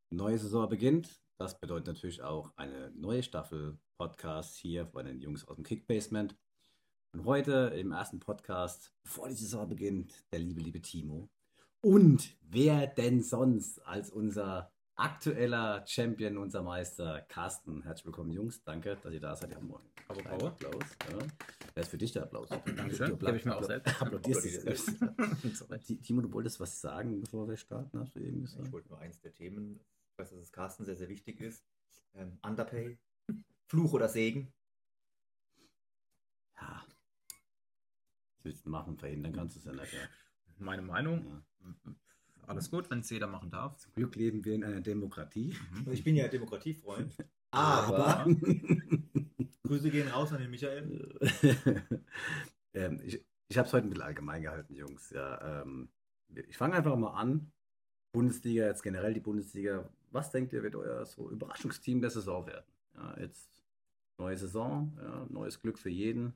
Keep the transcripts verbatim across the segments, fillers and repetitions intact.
Neue Saison beginnt. Das bedeutet natürlich auch eine neue Staffel Podcast hier von den Jungs aus dem Kickbasement. Und heute im ersten Podcast, bevor die Saison beginnt, der liebe, liebe Timo. Und wer denn sonst als unser aktueller Champion, unser Meister Carsten. Herzlich willkommen, Jungs. Danke, dass ihr da seid. Wir haben einen Aber kleinen Power. Applaus. Ja. Das ist für dich der Applaus. Dankeschön. Du Gebe ich mir auch appla- selbst. applaudierst dich selbst. Sorry. Ti- Timo, du wolltest was sagen, bevor wir starten, hast du eben gesagt? Ich wollte nur eins der Themen, ich weiß, dass es Carsten sehr, sehr wichtig ist. Ähm, Underpay, Fluch oder Segen. Ja. Was willst du machen? Verhindern kannst du es ja nicht. Ja. Meine Meinung, Ja. alles gut, wenn es jeder machen darf. Zum Glück leben wir in einer Demokratie. Also ich bin ja Demokratiefreund, Aber. aber Grüße gehen raus an den Michael. ähm, ich ich habe es heute ein bisschen allgemein gehalten, Jungs. Ja, ähm, ich fange einfach mal an. Bundesliga, jetzt generell die Bundesliga. Was denkt ihr, wird euer so Überraschungsteam der Saison werden? Ja, jetzt neue Saison, ja, neues Glück für jeden.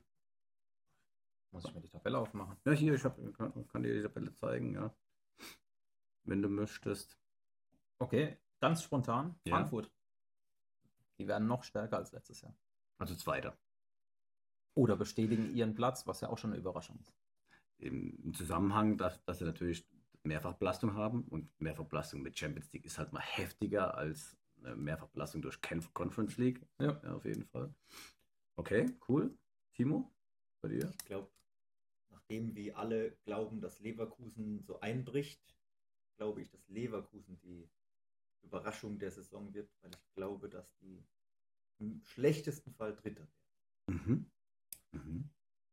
Muss ich mir die Tabelle aufmachen. Ja, hier, ich hab, kann, kann dir die Tabelle zeigen, ja. Wenn du möchtest. Okay, ganz spontan, Ja. Frankfurt. Die werden noch stärker als letztes Jahr. Also Zweiter. Oder bestätigen ihren Platz, was ja auch schon eine Überraschung ist. Im, im Zusammenhang, dass, dass sie natürlich Mehrfachbelastung haben und Mehrfachbelastung mit Champions League ist halt mal heftiger als eine Mehrfachbelastung durch Conf- Conference League. Ja. Ja, auf jeden Fall. Okay, cool. Timo, bei dir? Ich glaube, nachdem wie alle glauben, dass Leverkusen so einbricht, glaube ich, dass Leverkusen die Überraschung der Saison wird, weil ich glaube, dass die im schlechtesten Fall Dritter werden. Mhm. Mhm.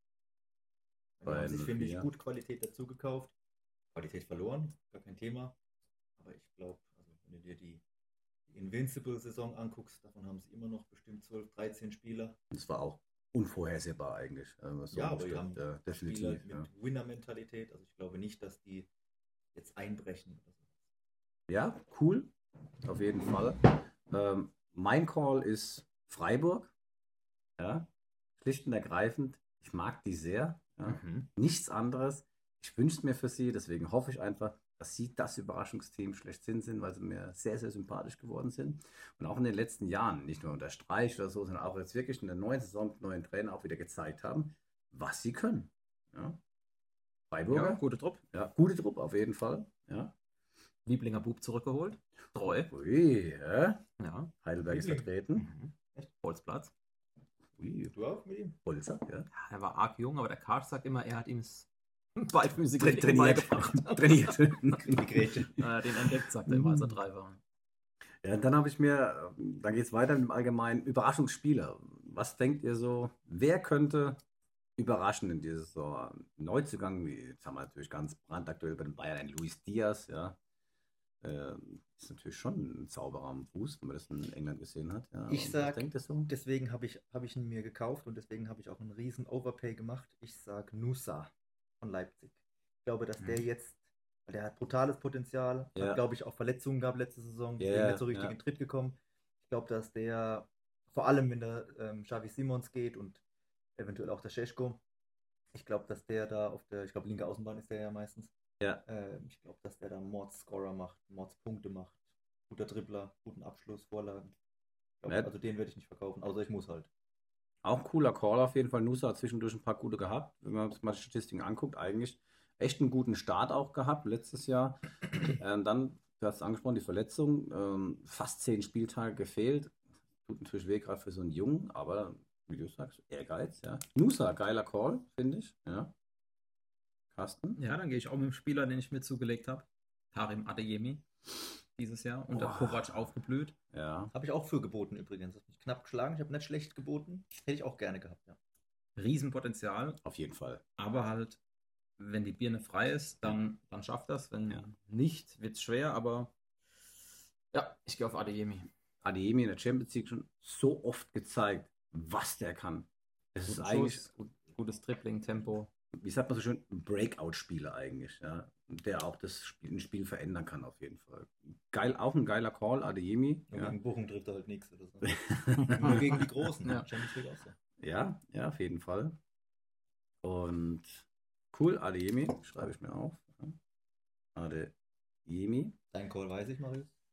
Die haben sich, Bei finde ich, null vier. gut Qualität dazu gekauft. Qualität verloren, gar kein Thema. Aber ich glaube, also wenn du dir die, die Invincible-Saison anguckst, davon haben sie immer noch bestimmt zwölf, dreizehn Spieler. Das war auch unvorhersehbar eigentlich. äh, was so Ja, aber umstellt. die haben Ja, definitiv. Spieler mit Ja. Winner-Mentalität. Also ich glaube nicht, dass die jetzt einbrechen oder so. Ja, cool. Auf jeden Fall. Ähm, mein Call ist Freiburg. Ja, schlicht und ergreifend. Ich mag die sehr. Ja. Mhm. Nichts anderes. Ich wünsche es mir für sie, deswegen hoffe ich einfach, dass sie das Überraschungsteam schlechthin sind, weil sie mir sehr, sehr sympathisch geworden sind. Und auch in den letzten Jahren, nicht nur unter Streich oder so, sondern auch jetzt wirklich in der neuen Saison mit neuen Trainern auch wieder gezeigt haben, was sie können. Ja. Freiburger, Ja, gute Trupp. ja, gute Truppe auf jeden Fall. Ja. Lieblinger Bub zurückgeholt. Treu. Ui, ja. Ja. Heidelberg ist Liebling. vertreten. Mhm. Holzplatz. Ui, Du auch mit ihm? Holzer, ja. Ja, er war arg jung, aber der Karl sagt immer, er hat ihm das beidfüßige Tra Leben trainiert. beigebracht. trainiert. Die Grätsche. Äh, den entdeckt, sagt er immer, als er drei war. Ja, dann habe ich mir, dann geht es weiter mit dem allgemeinen Überraschungsspieler. Was denkt ihr so, wer könnte überraschen in dieser Saison? Neuzugang, wie jetzt haben wir natürlich ganz brandaktuell bei den Bayern einen Luis Diaz, ja. Äh, ist natürlich schon ein Zauberer am Fuß, wenn man das in England gesehen hat. Ja. Ich Was sag, denkt ihr so? deswegen habe ich, hab ich ihn mir gekauft und deswegen habe ich auch einen riesen Overpay gemacht. Ich sage Nusa von Leipzig. Ich glaube, dass der Mhm. jetzt, weil der hat brutales Potenzial, Ja. hat, glaube ich, auch Verletzungen gehabt letzte Saison, Ja, deswegen nicht so richtig ja. in den Tritt gekommen. Ich glaube, dass der, vor allem wenn der ähm, Xavi Simons geht und eventuell auch der Šeško, ich glaube, dass der da auf der, ich glaube, linke Außenbahn ist der ja meistens, Ja. ähm, ich glaube, dass der da Mords-Scorer macht, Mords-Punkte macht, guter Dribbler, guten Abschluss, Vorlagen. Ich glaub, Ja. Also den werde ich nicht verkaufen, außer ich muss halt. Auch cooler Call auf jeden Fall. Nusa hat zwischendurch ein paar gute gehabt. Wenn man sich mal die Statistiken anguckt, eigentlich echt einen guten Start auch gehabt letztes Jahr. ähm, dann, du hast es angesprochen, die Verletzung. Ähm, fast zehn Spieltage gefehlt. Tut natürlich weh, gerade für so einen Jungen, aber wie du sagst, Ehrgeiz, ja. Nusa, geiler Call, finde ich. Ja. Carsten? Ja, dann gehe ich auch mit dem Spieler, den ich mir zugelegt habe. Karim Adeyemi. Dieses Jahr. Unter Boah. Kovac aufgeblüht. Ja. Habe ich auch für geboten übrigens. Hat mich knapp geschlagen, ich habe nicht schlecht geboten. Hätte ich auch gerne gehabt, ja. Riesenpotenzial. Auf jeden Fall. Aber halt, wenn die Birne frei ist, dann, dann schafft das. Wenn Ja. nicht, wird es schwer. Aber ja, ich gehe auf Adeyemi. Adeyemi in der Champions League schon so oft gezeigt, was der kann. Das ist Guten eigentlich, Schuss, gut, gutes Dribbling, Tempo. wie sagt man so schön, ein Breakout-Spieler eigentlich, ja. Der auch das Spiel, ein Spiel verändern kann auf jeden Fall. Geil, auch ein geiler Call, Adeyemi. Nur Ja. gegen Bochum trifft er halt nichts oder so. Nur gegen die Großen, Ja. Champions League auch so. ja, ja, auf jeden Fall. Und cool, Adeyemi, schreibe ich mir auf. Ja. Adeyemi. Dein Call weiß ich, Marius.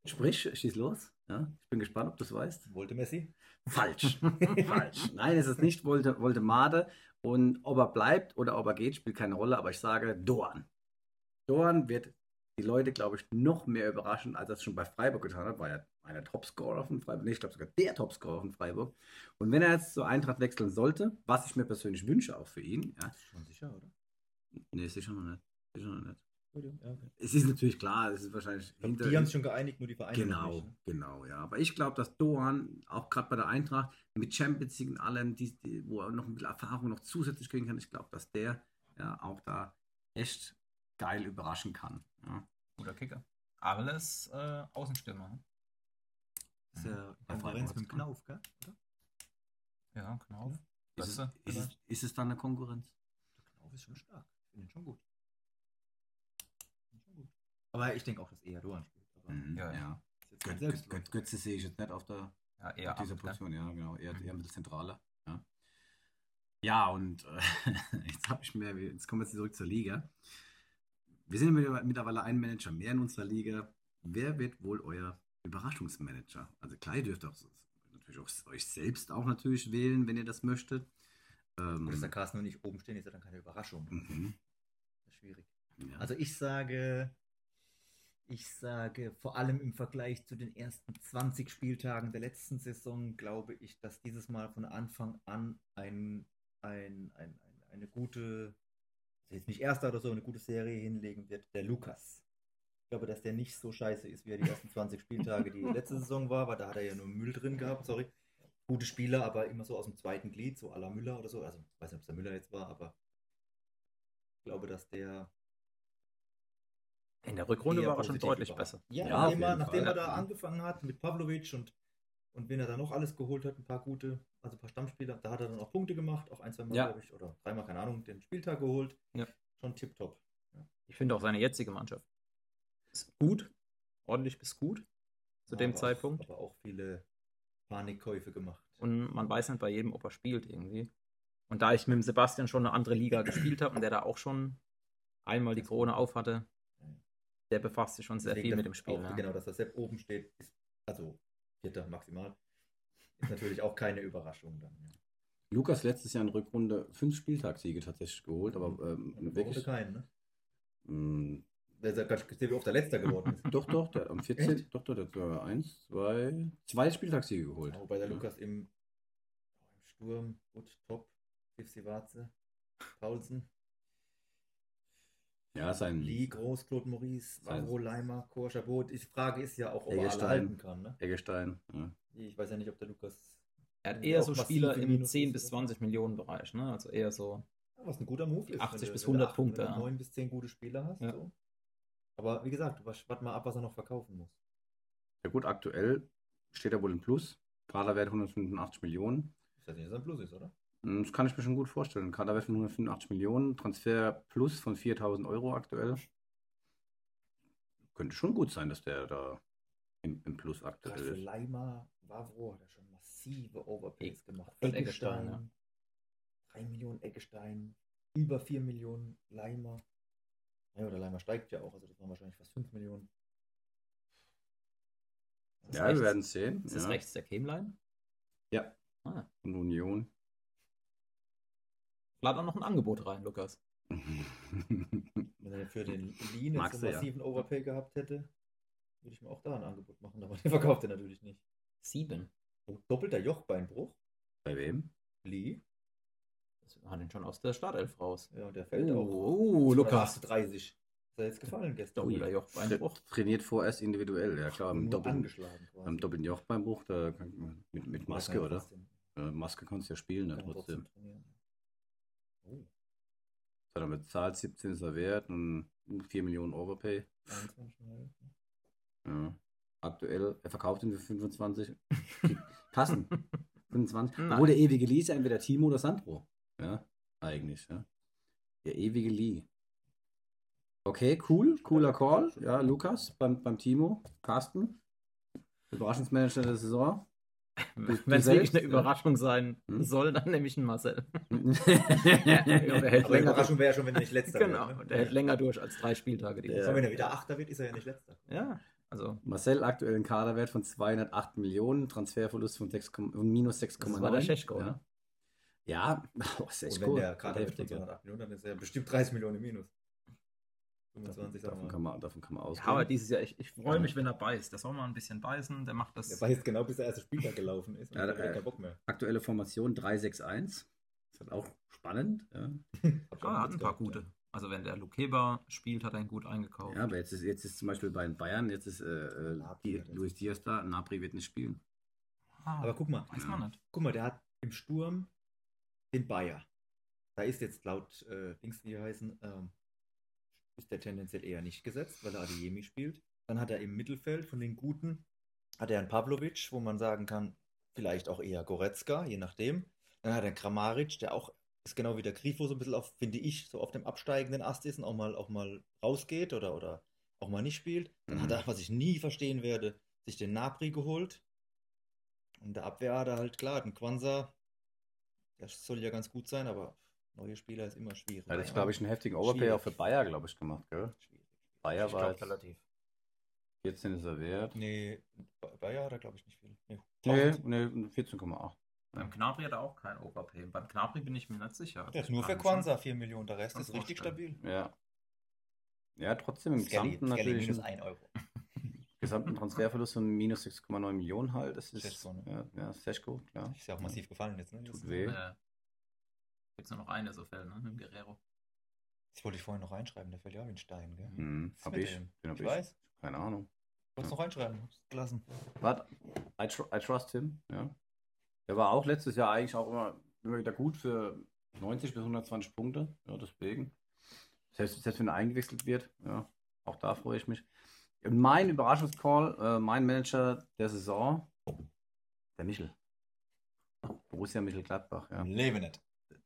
Sprich, schieß los. Ja, ich bin gespannt, ob du es weißt. Wollte Messi? Falsch. Falsch. Nein, es ist nicht Volte, Voldemade. Und ob er bleibt oder ob er geht, spielt keine Rolle. Aber ich sage Doan. Doan wird die Leute, glaube ich, noch mehr überraschen, als er es schon bei Freiburg getan hat. War ja einer Topscorer von Freiburg. Nee, ich glaube sogar der Topscorer von Freiburg. Und wenn er jetzt zur Eintracht wechseln sollte, was ich mir persönlich wünsche auch für ihn. Ja, Schon sicher, oder? nee, sicher noch nicht. Sicher noch nicht. Ja, okay. Es ist natürlich klar, es ist wahrscheinlich Ich glaub, die haben sich schon geeinigt, nur die Vereine. noch Genau, nicht, ne? genau, ja. Aber ich glaube, dass Doan, auch gerade bei der Eintracht, mit Champions League und allem, die, die, wo er noch ein bisschen Erfahrung noch zusätzlich kriegen kann, ich glaube, dass der ja auch da echt geil überraschen kann. Ja. Guter Kicker. Arles äh, Außenstürmer. Ne? Das ist ja Bei Konkurrenz Freiburg mit dem Knauf, gell? Oder? Ja, Knauf. Ist, es, Götze, ist, es, vielleicht. ist es dann eine Konkurrenz? Der Knauf ist schon stark. Ich finde ihn schon gut. Find ihn schon gut. Aber ich denke auch, dass eher Doan spielt. Aber Mhm, Ja, ja. ja. ist jetzt kein Götze, Selbstläufer. Götze, Götze sehe ich jetzt nicht auf, der, Ja, eher auf dieser ab, ne? Position, ja, genau. Eher, Mhm. eher ein bisschen zentraler. Ja, ja und äh, jetzt habe ich mir, jetzt kommen wir jetzt zurück zur Liga. Wir sind ja mittlerweile ein Manager mehr in unserer Liga. Wer wird wohl euer Überraschungsmanager? Also klar, ihr dürft auch natürlich auch euch selbst auch natürlich wählen, wenn ihr das möchtet. Ähm, Gut, dass der Carsten nur nicht oben stehen, ist ja dann keine Überraschung. mhm, Das ist schwierig. ja. Also ich sage, ich sage, vor allem im Vergleich zu den ersten zwanzig Spieltagen der letzten Saison, glaube ich, dass dieses Mal von Anfang an ein, ein, ein, ein, eine gute, also jetzt nicht erster oder so, eine gute Serie hinlegen wird, der Lukas. Ich glaube, dass der nicht so scheiße ist, wie er die ersten zwanzig Spieltage die letzte Saison war, weil da hat er ja nur Müll drin gehabt, sorry. Gute Spieler, aber immer so aus dem zweiten Glied, so à la Müller oder so. Also, ich weiß nicht, ob es der Müller jetzt war, aber ich glaube, dass der In der Rückrunde eher war er schon positiv deutlich überrascht. besser. Ja, Ja, auf nachdem, er, jeden nachdem Fall. er da angefangen hat mit Pavlovic und, und wen er da noch alles geholt hat, ein paar gute, also ein paar Stammspieler, da hat er dann auch Punkte gemacht, auch ein, zwei Mal, Ja. glaube ich, oder dreimal, keine Ahnung, den Spieltag geholt. Ja. Schon tipptopp. Ich finde auch seine jetzige Mannschaft ist gut, ordentlich bis gut zu dem Aber Zeitpunkt. Auch, aber auch viele Panikkäufe gemacht. Und man weiß nicht bei jedem, ob er spielt irgendwie. Und da ich mit dem Sebastian schon eine andere Liga gespielt habe und der da auch schon einmal die Krone auf hatte, der befasst sich schon sehr Deswegen, viel mit dass dem Spiel. Auch, Ja. Genau, dass der Sepp oben steht, ist, also Vierter maximal, ist natürlich auch keine Überraschung dann. Ja. Lukas letztes Jahr in Rückrunde fünf Spieltagssiege tatsächlich geholt, aber ähm, Rückrunde wirklich. keinen, ne? Mh, Der ist ja gar nicht, wie oft der Letzter geworden ist. doch, doch, der am vierzehnten Echt? Doch, doch, der hat sogar eins, zwei, zwei Spieltagssiege geholt. Ja, wobei der Ja. Lukas im, im Sturm, gut, top, Fifsi Warze, Paulsen, Ja, sein Lee, Groß, Claude Maurice, Sein- Vavro, Leimer, Kor, Chabot. Die Frage ist ja auch, ob er alle Eggestein. halten kann. Ne? Eggestein. Ja. Ich weiß ja nicht, ob der Lukas. Er hat Ja, eher auch so massiv Spieler im im Minus zehn ist, bis oder? zwanzig Millionen Bereich. Ne? Also eher so. Was ein guter Move ist. achtzig wenn bis du- wenn du hundert acht- Punkte, Wenn du ja. neun bis zehn gute Spieler hast. Ja. So. Aber wie gesagt, warte mal ab, was er noch verkaufen muss. Ja gut, aktuell steht er wohl im Plus. Kaderwert hundertfünfundachtzig Millionen. Ich weiß nicht, dass er ein Plus ist, oder? Hm, Das kann ich mir schon gut vorstellen. Kaderwert von hundertfünfundachtzig Millionen, Transfer plus von viertausend Euro aktuell. Könnte schon gut sein, dass der da im, im Plus Gerade aktuell für ist. Leimer, Vavro hat er schon massive Overpays gemacht. Und Eggestein, ja. drei Millionen Eggestein, über vier Millionen Leimer. Ja, oder Leimer steigt ja auch, also das waren wahrscheinlich fast fünf Millionen. Ist Ja, rechts- wir werden sehen. Ist das ja. rechts der Kämlein? Ja. Ah. Und Union. Lad auch noch ein Angebot rein, Lukas. Wenn er für den Lean jetzt Magst so du ja. massiven Overpay gehabt hätte, würde ich mir auch da ein Angebot machen, aber den verkauft er natürlich nicht. Sieben. Oh, doppelter Jochbeinbruch, Bei wem? Lee, Das hat ihn schon aus der Startelf raus. ja, und der fällt auch. Oh, Lukas. dreißig. Ist er jetzt gefallen gestern? Doppelter Jochbeinbruch. Trainiert vorerst individuell, ja klar. Im Nur doppelten, angeschlagen quasi. beim doppelten Jochbeinbruch, da kann, man- mit, mit Maske, Kann er oder? trotzdem- Äh, Maske kannst du ja spielen, ne, kann er trotzdem. trainieren. Oh, Hat er bezahlt, siebzehn ist er wert und vier Millionen Overpay. einundzwanzig Mal. Ja. Aktuell, er verkauft ihn für fünfundzwanzig. Kassen. fünfundzwanzig. Nein. Obwohl der ewige Lee ist ja entweder Timo oder Sandro. Ja, eigentlich. Ja. Der ewige Lee. Okay, cool. Cooler Call. Ja, Lukas beim, beim Timo. Carsten. Überraschungsmanager der Saison. Wenn du es wirklich selbst, eine ja. Überraschung sein Hm? soll, dann nehme ich einen Marcel. ja, der hält Aber länger Überraschung wäre ja schon, wenn er nicht letzter Genau, wird. und der hält länger durch als drei Spieltage. Die Ja. So, Saison. wenn er wieder Achter wird, ist er ja nicht letzter. Ja, Also, Marcel, aktuellen Kaderwert von zweihundertacht Millionen, Transferverlust von sechs, minus sechs Komma neun. Das war der Šeško, ja. ne? Ja, oh, Und Šeško, wenn der Kader heftig, mit ja. zweihundertacht Millionen, dann ist er bestimmt dreißig Millionen im Minus. fünfundzwanzig, Davon, davon, kann man, davon kann man ja, ausgehen. aber dieses Jahr, ich, ich freue mich, wenn er beißt. Der soll mal ein bisschen beißen, der macht das. Der weiß genau, bis der erste Spieltag gelaufen ist. Und Ja, dann hat er äh, keinen Bock mehr. Aktuelle Formation drei sechs eins. Ist halt auch spannend. Ja, Hab Ah, er hat ein paar gehabt, gute. Also wenn der Lukeba spielt, hat er ihn gut eingekauft. ja aber jetzt ist, jetzt ist zum Beispiel bei den Bayern, jetzt ist äh, Gnabry die, wird jetzt- Luis Diaz da, Gnabry wird nicht spielen. Ah, Aber guck mal, weiß man nicht. guck mal, der hat im Sturm den Bayer. Da ist jetzt laut äh, Dings, wie die heißen, ähm, ist der tendenziell eher nicht gesetzt, weil er Adeyemi spielt. Dann hat er im Mittelfeld von den Guten, hat er einen Pavlovic, wo man sagen kann, vielleicht auch eher Goretzka, je nachdem. Dann hat er einen Kramaric, der auch ist genau wie der Grifo so ein bisschen auf, finde ich, so auf dem absteigenden Ast ist und auch mal, auch mal rausgeht oder, oder auch mal nicht spielt. Dann Mhm. hat er, was ich nie verstehen werde, sich den Gnabry geholt. Und der Abwehr hat er halt klar, den Quanza, der soll ja ganz gut sein, aber neue Spieler ist immer schwierig. Ja, das ist, glaube ich, einen heftigen Overpay Schwierig. auch für Bayer, glaube ich, gemacht, gell? Schwierig. Bayer Ich war glaube jetzt relativ. vierzehn ist er wert. Nee, Bayer hat er, glaube ich, nicht viel. Nee, Nee, tausend. nee vierzehn Komma acht. Beim Gnabry hat er auch keinen Overpay. Beim Gnabry bin ich mir nicht sicher. Der ist nur für Kann Quanza vier Millionen, der Rest Kann ist richtig vorstellen. stabil. Ja. Ja, trotzdem im Skelly, gesamten Skelly natürlich minus einen ein Euro. gesamten Transferverlust von minus sechs Komma neun Millionen halt. Das ist Šeško, ne? ja, ja, Šeško, klar. Ist ja auch massiv gefallen jetzt, ne? Tut Jetzt- weh. Äh, Gibt es nur noch eine so Fälle, ne? Mit dem Guerrero. Das wollte ich vorhin noch reinschreiben, der fällt ja auch wie ein Stein, gell? Hm, Was ist hab mit ich. dem? Den hab Ich ich. weiß. Keine Ahnung. Wolltest du noch reinschreiben? Hab's gelassen. Warte, I, tr I trust him, ja. Der war auch letztes Jahr eigentlich auch immer, immer wieder gut für neunzig bis hundertzwanzig Punkte. Ja, deswegen. Selbst, selbst wenn er eingewechselt wird, ja, auch da freue ich mich. Und mein Überraschungscall, äh, mein Manager der Saison, der Michel. Borussia Mönchengladbach, ja. Im Leben nicht.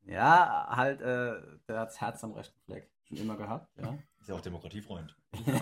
Ja, halt, äh, der hat das Herz am rechten Fleck. Schon immer gehabt, ja. Ist ja auch Demokratiefreund.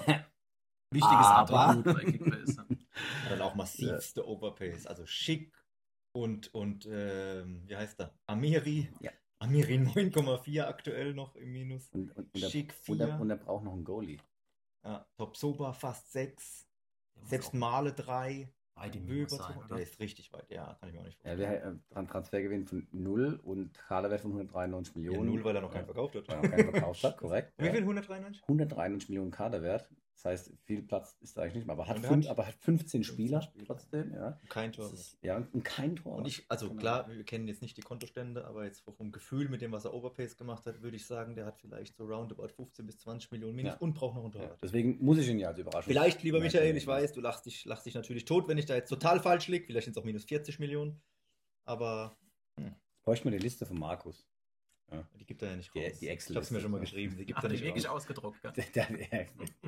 Wichtiges Aber- Attribut bei Kickbase. Hat dann auch massivste Overpays. Also Schick und, und ähm, wie heißt der? Amiri. Ja. Amiri neun Komma vier aktuell noch im Minus. Und, und, und, er, Schick und, er, vier. und er braucht noch einen Goalie. Ja, Top Soba fast sechs. Der muss Selbst auch Male drei. weit im Höhe Minus überzogen. sein, Der oder? ist richtig weit, ja, kann ich mir auch nicht Er vorstellen. wäre äh, dran Transfergewinn von null und Kaderwert von hundertdreiundneunzig Ja, Millionen. null, weil er noch keinen verkauft hat. Weil er noch keinen verkauft hat, korrekt. Wie ja. viel? hundertdreiundneunzig? hundertdreiundneunzig Millionen Kaderwert. Das heißt, viel Platz ist da eigentlich nicht mehr. Aber hat, Und er fünf, hat aber hat fünfzehn fünfzehn Spieler, Spieler. trotzdem. Ja. Kein Tor. Das ist, ja, und kein Tor. Und ich, also Genau. klar, wir kennen jetzt nicht die Kontostände, aber jetzt vom Gefühl mit dem, was er Overpays gemacht hat, würde ich sagen, der hat vielleicht so roundabout fünfzehn bis zwanzig Millionen Minus Ja. und braucht noch einen Ja, Torwart. deswegen muss ich ihn ja als Überraschung. Vielleicht, lieber Ja, Michael, ja. ich weiß, du lachst dich, lachst dich natürlich tot, wenn ich da jetzt total falsch liege. Vielleicht sind es auch minus vierzig Millionen. Aber Bräuchte mal die Liste von Markus. die gibt er ja nicht Die- raus. die Excel ich habe es mir ist schon mal das, geschrieben. Die gibt Ach, er die nicht wirklich raus. ausgedruckt, gell? Der, der, der,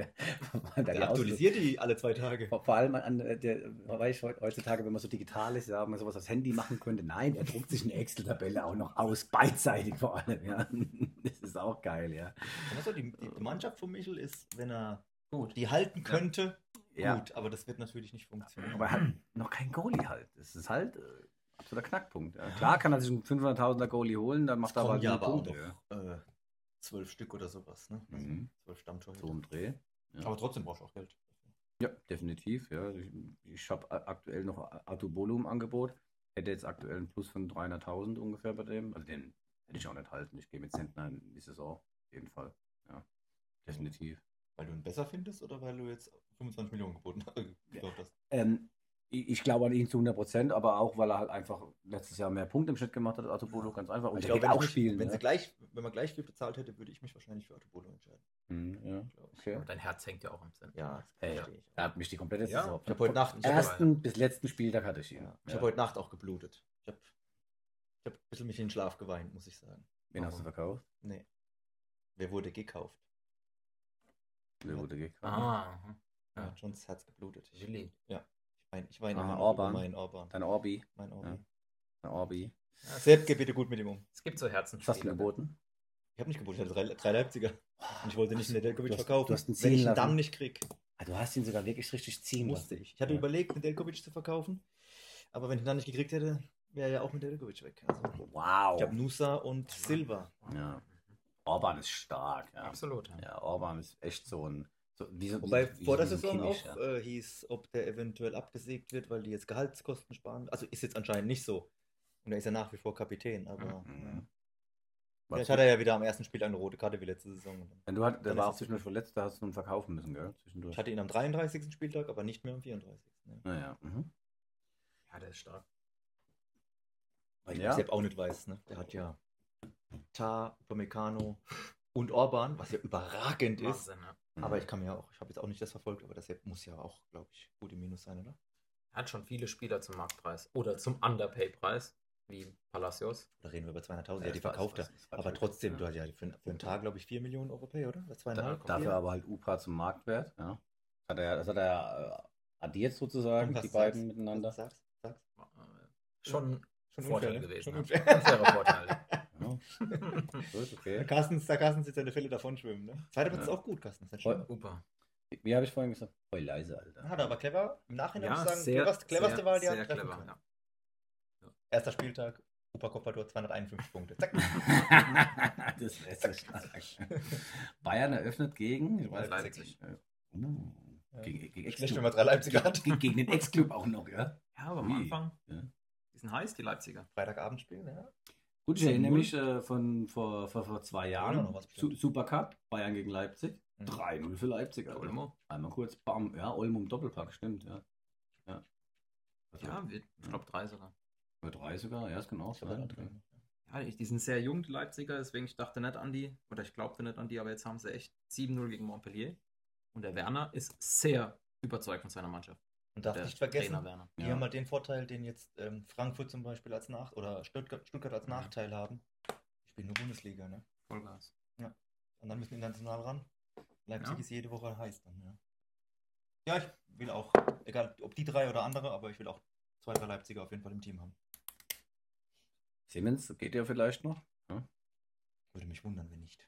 der, Der aktualisiert die alle zwei Tage. Vor, vor allem an äh, der, weil ich heutzutage, wenn man so digital ist, ja, man sowas aufs Handy machen könnte. Nein, er druckt sich eine Excel-Tabelle auch noch aus, beidseitig vor allem. Ja. Das ist auch geil, ja. Also die, die Mannschaft von Michel ist, wenn er Gut. die halten könnte, Ja. gut. Aber das wird natürlich nicht funktionieren. Aber er hat noch kein Goalie halt. Das ist halt äh, absoluter Knackpunkt. Ja. Klar kann er sich einen fünfhunderttausender Goalie holen, dann macht er aber kommen ja halt aber null auch Punkte. noch äh, zwölf Stück oder sowas. Ne? Also Mhm. zwölf Stammtorhüter. So im Dreh. Ja. Aber trotzdem brauchst du auch Geld. Ja, definitiv. Ja. Ich, ich habe aktuell noch Atubolu im Angebot. Hätte jetzt aktuell einen Plus von dreihunderttausend ungefähr bei dem. Also den hätte ich auch nicht halten. Ich gehe mit Zentner in die Saison. Auf jeden Fall. Ja, definitiv. Weil du ihn besser findest oder weil du jetzt fünfundzwanzig Millionen geboten äh, gekauft hast? Ähm, ich, ich glaube an ihn zu hundert Prozent, aber auch, weil er halt einfach letztes Jahr mehr Punkte im Schnitt gemacht hat als Atubolu, ganz einfach. Und ich der glaube, geht wenn, auch ich mich- spielen. wenn, ne? sie gleich, wenn man gleich viel bezahlt hätte, würde ich mich wahrscheinlich für Autobolo entscheiden. Hm, ja, glaub ich. okay. Und dein Herz hängt ja auch am Zentrum. Ja, Ey, verstehe ich. er hat mich die komplette Ja, Saison. ich habe heute Nacht, ich Vom hab, ersten bis letzten Spieltag hatte ich ihn. ja, ich Ja. hab heute Nacht auch geblutet. Ich habe ich hab ein bisschen mich in den Schlaf geweint, muss ich sagen. Wen hast du verkauft? Nee. Wer wurde gekauft? Wer wurde gekauft? Ah, mhm. Ja, Ja. hat schon das Herz geblutet. Ich, Julie. ich weine ich wein Ah, immer noch Orban. über meinen Orban. Dein Orbi. Mein Orbi. Ja. Dein Orbi. Ja, es, Sepp, geh bitte gut mit ihm um. es gibt so Was hast du Herzensspiele. ihm geboten? Ich habe nicht geboten, ich hatte drei, drei Leipziger. Und ich wollte nicht einen Nedeljkovic Du hast- verkaufen. du hast ihn Wenn ziehen ich ihn lassen. dann nicht krieg, Ah, du hast ihn sogar wirklich richtig ziehen musste lassen. ich. Ich hatte Ja. überlegt, Nedeljkovic zu verkaufen. Aber wenn ich ihn dann nicht gekriegt hätte, wäre ja auch Nedeljkovic weg. Also, Wow. ich habe Nusa und Silva. Ja. Orban ist stark. Ja. Absolut. Ja. Ja, Orban ist echt so ein So, wie so, Wobei wie, wie, vor der wie so ein Saison Kimmich, auch ja. äh, hieß, ob der eventuell abgesägt wird, weil die jetzt Gehaltskosten sparen. Also ist jetzt anscheinend nicht so. Und er ist ja nach wie vor Kapitän, aber Mhm. ja. Was Vielleicht hat er ja wieder am ersten Spiel eine rote Karte wie letzte Saison. Wenn du hat, der Dann war ist auch es zwischendurch okay. verletzt, da hast du ihn verkaufen müssen, gell? Zwischendurch. Ich hatte ihn am dreiunddreißigsten Spieltag, aber nicht mehr am vierunddreißigsten Ne? Naja. Mhm. Ja, der ist stark. Weil ich Ja. Sepp auch nicht weiß, ne? Der hat ja Tar, Upamecano und Orban, was ja überragend ist. Wahnsinn, ja. Mhm. Aber ich kann mir ja auch, ich habe jetzt auch nicht das verfolgt, aber das Sepp muss ja auch, glaube ich, gut im Minus sein, oder? Er hat schon viele Spieler zum Marktpreis oder zum Underpay-Preis, wie Palacios. Da reden wir über zweihunderttausend, Ja, ja, die das war- verkauft das er. war- das war Aber wirklich, trotzdem, ja. du hast ja für, für einen Tag, glaube ich, vier Millionen Euro Pay, oder? Oder zweieinhalb? Da- Dafür aber halt U P A zum Marktwert, ja. Hat er, das hat er äh, addiert sozusagen, Komm, die sag's, beiden sag's, miteinander. Sag's, sag's. Äh, Schon, Schon Vorteil unfair, ne? gewesen. Schon ja. unfair. Unfairer Vorteil. Ja. Gut, okay. Der Carstens, der Carstens jetzt seine Fälle davon schwimmen, ne? Zweiter Platz Ja. ist auch gut, Carstens. Nicht schlimm. Super. Wie habe ich vorhin gesagt? Voll leise, Alter. Hat er aber clever. Im Nachhinein Ja, muss ich sagen, sehr, cleverste, cleverste sehr, Wahl, die er sehr hat treffen clever. können. Ja. Erster Spieltag, Upa Koppador zweihunderteinundfünfzig Punkte. Zack. Das ist so stark. Bayern eröffnet gegen ich weiß, Leipzig. Äh, uh, Ja. gegen, gegen Schlecht, Ex-Club. wenn man drei Leipziger hat. Gegen, gegen den Ex-Club auch noch, ja. Ja, aber am Ui. Anfang, Ja. die sind heiß, die Leipziger. Freitagabendspiel, ja. Gut, ich erinnere mich äh, von vor, vor, vor zwei Ja, Jahren. noch was Su bestimmt. Supercup, Bayern gegen Leipzig. Mhm. drei null für Leipzig. Alter. Olmo. Einmal kurz, bam. Ja, Olmo im Doppelpack, stimmt, ja. Ja, also, Ja, wir- ich glaube drei sogar. Für drei sogar, ja, es kann auch Ich habe sein. da drin. Ja, die die sind sehr jung, die Leipziger, deswegen ich dachte nicht an die, oder ich glaubte nicht an die, aber jetzt haben sie echt sieben null gegen Montpellier. Und der Werner ist sehr überzeugt von seiner Mannschaft. Und darf Der nicht vergessen, Trainer Werner. die Ja. haben halt den Vorteil, den jetzt ähm, Frankfurt zum Beispiel als Nach- oder Stuttgart, Stuttgart als Mhm. Nachteil haben. Die spielen nur Bundesliga, ne? Vollgas. Und dann müssen international ran. Leipzig Ja. ist jede Woche heiß dann, ja. Ja, ich will auch, egal ob die drei oder andere, aber ich will auch zwei, drei Leipziger auf jeden Fall im Team haben. Siemens, geht ja vielleicht noch. Ja. Würde mich wundern, wenn nicht.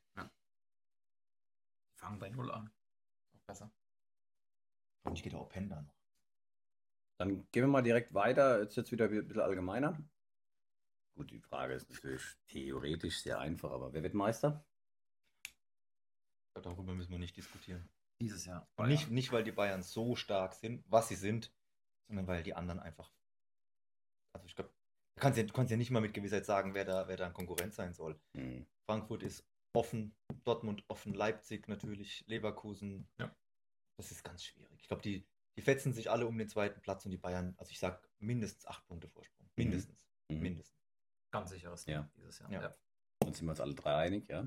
Fangen bei null an. Auch besser. Und ich gehe da auch Pender noch. Dann gehen wir mal direkt weiter. Jetzt jetzt wieder ein bisschen allgemeiner. Gut, die Frage ist natürlich theoretisch sehr einfach, aber wer wird Meister? Darüber müssen wir nicht diskutieren. Dieses Jahr. Und nicht, nicht, weil die Bayern so stark sind, was sie sind, sondern weil die anderen einfach. Also ich glaube, du kannst ja, du kannst ja nicht mal mit Gewissheit sagen, wer da, wer da ein Konkurrent sein soll. Hm. Frankfurt ist offen, Dortmund offen, Leipzig natürlich, Leverkusen. Ja. Das ist ganz schwierig. Ich glaube, die, die fetzen sich alle um den zweiten Platz und die Bayern, also ich sag mindestens acht Punkte Vorsprung. Mindestens. Mhm. Mindestens. Ganz sicheres Ja. Ding dieses Jahr. Ja. Ja. Dann sind wir uns alle drei einig, ja.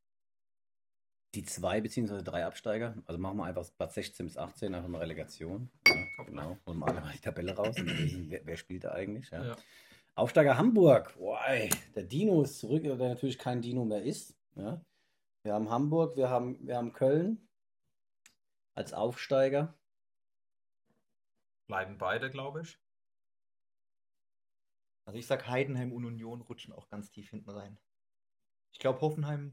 Die zwei bzw. drei Absteiger, also machen wir einfach Platz sechzehn bis achtzehn, einfach mal Relegation. Ja, Hoppla. genau. Holen wir alle mal die Tabelle raus und lesen, wer, wer spielt da eigentlich. Ja. Ja. Aufsteiger Hamburg. Boah, ey, der Dino ist zurück, der natürlich kein Dino mehr ist. Ja. Wir haben Hamburg, wir haben, wir haben Köln als Aufsteiger. Bleiben beide, glaube ich. Also ich sag, Heidenheim und Union rutschen auch ganz tief hinten rein. Ich glaube, Hoffenheim.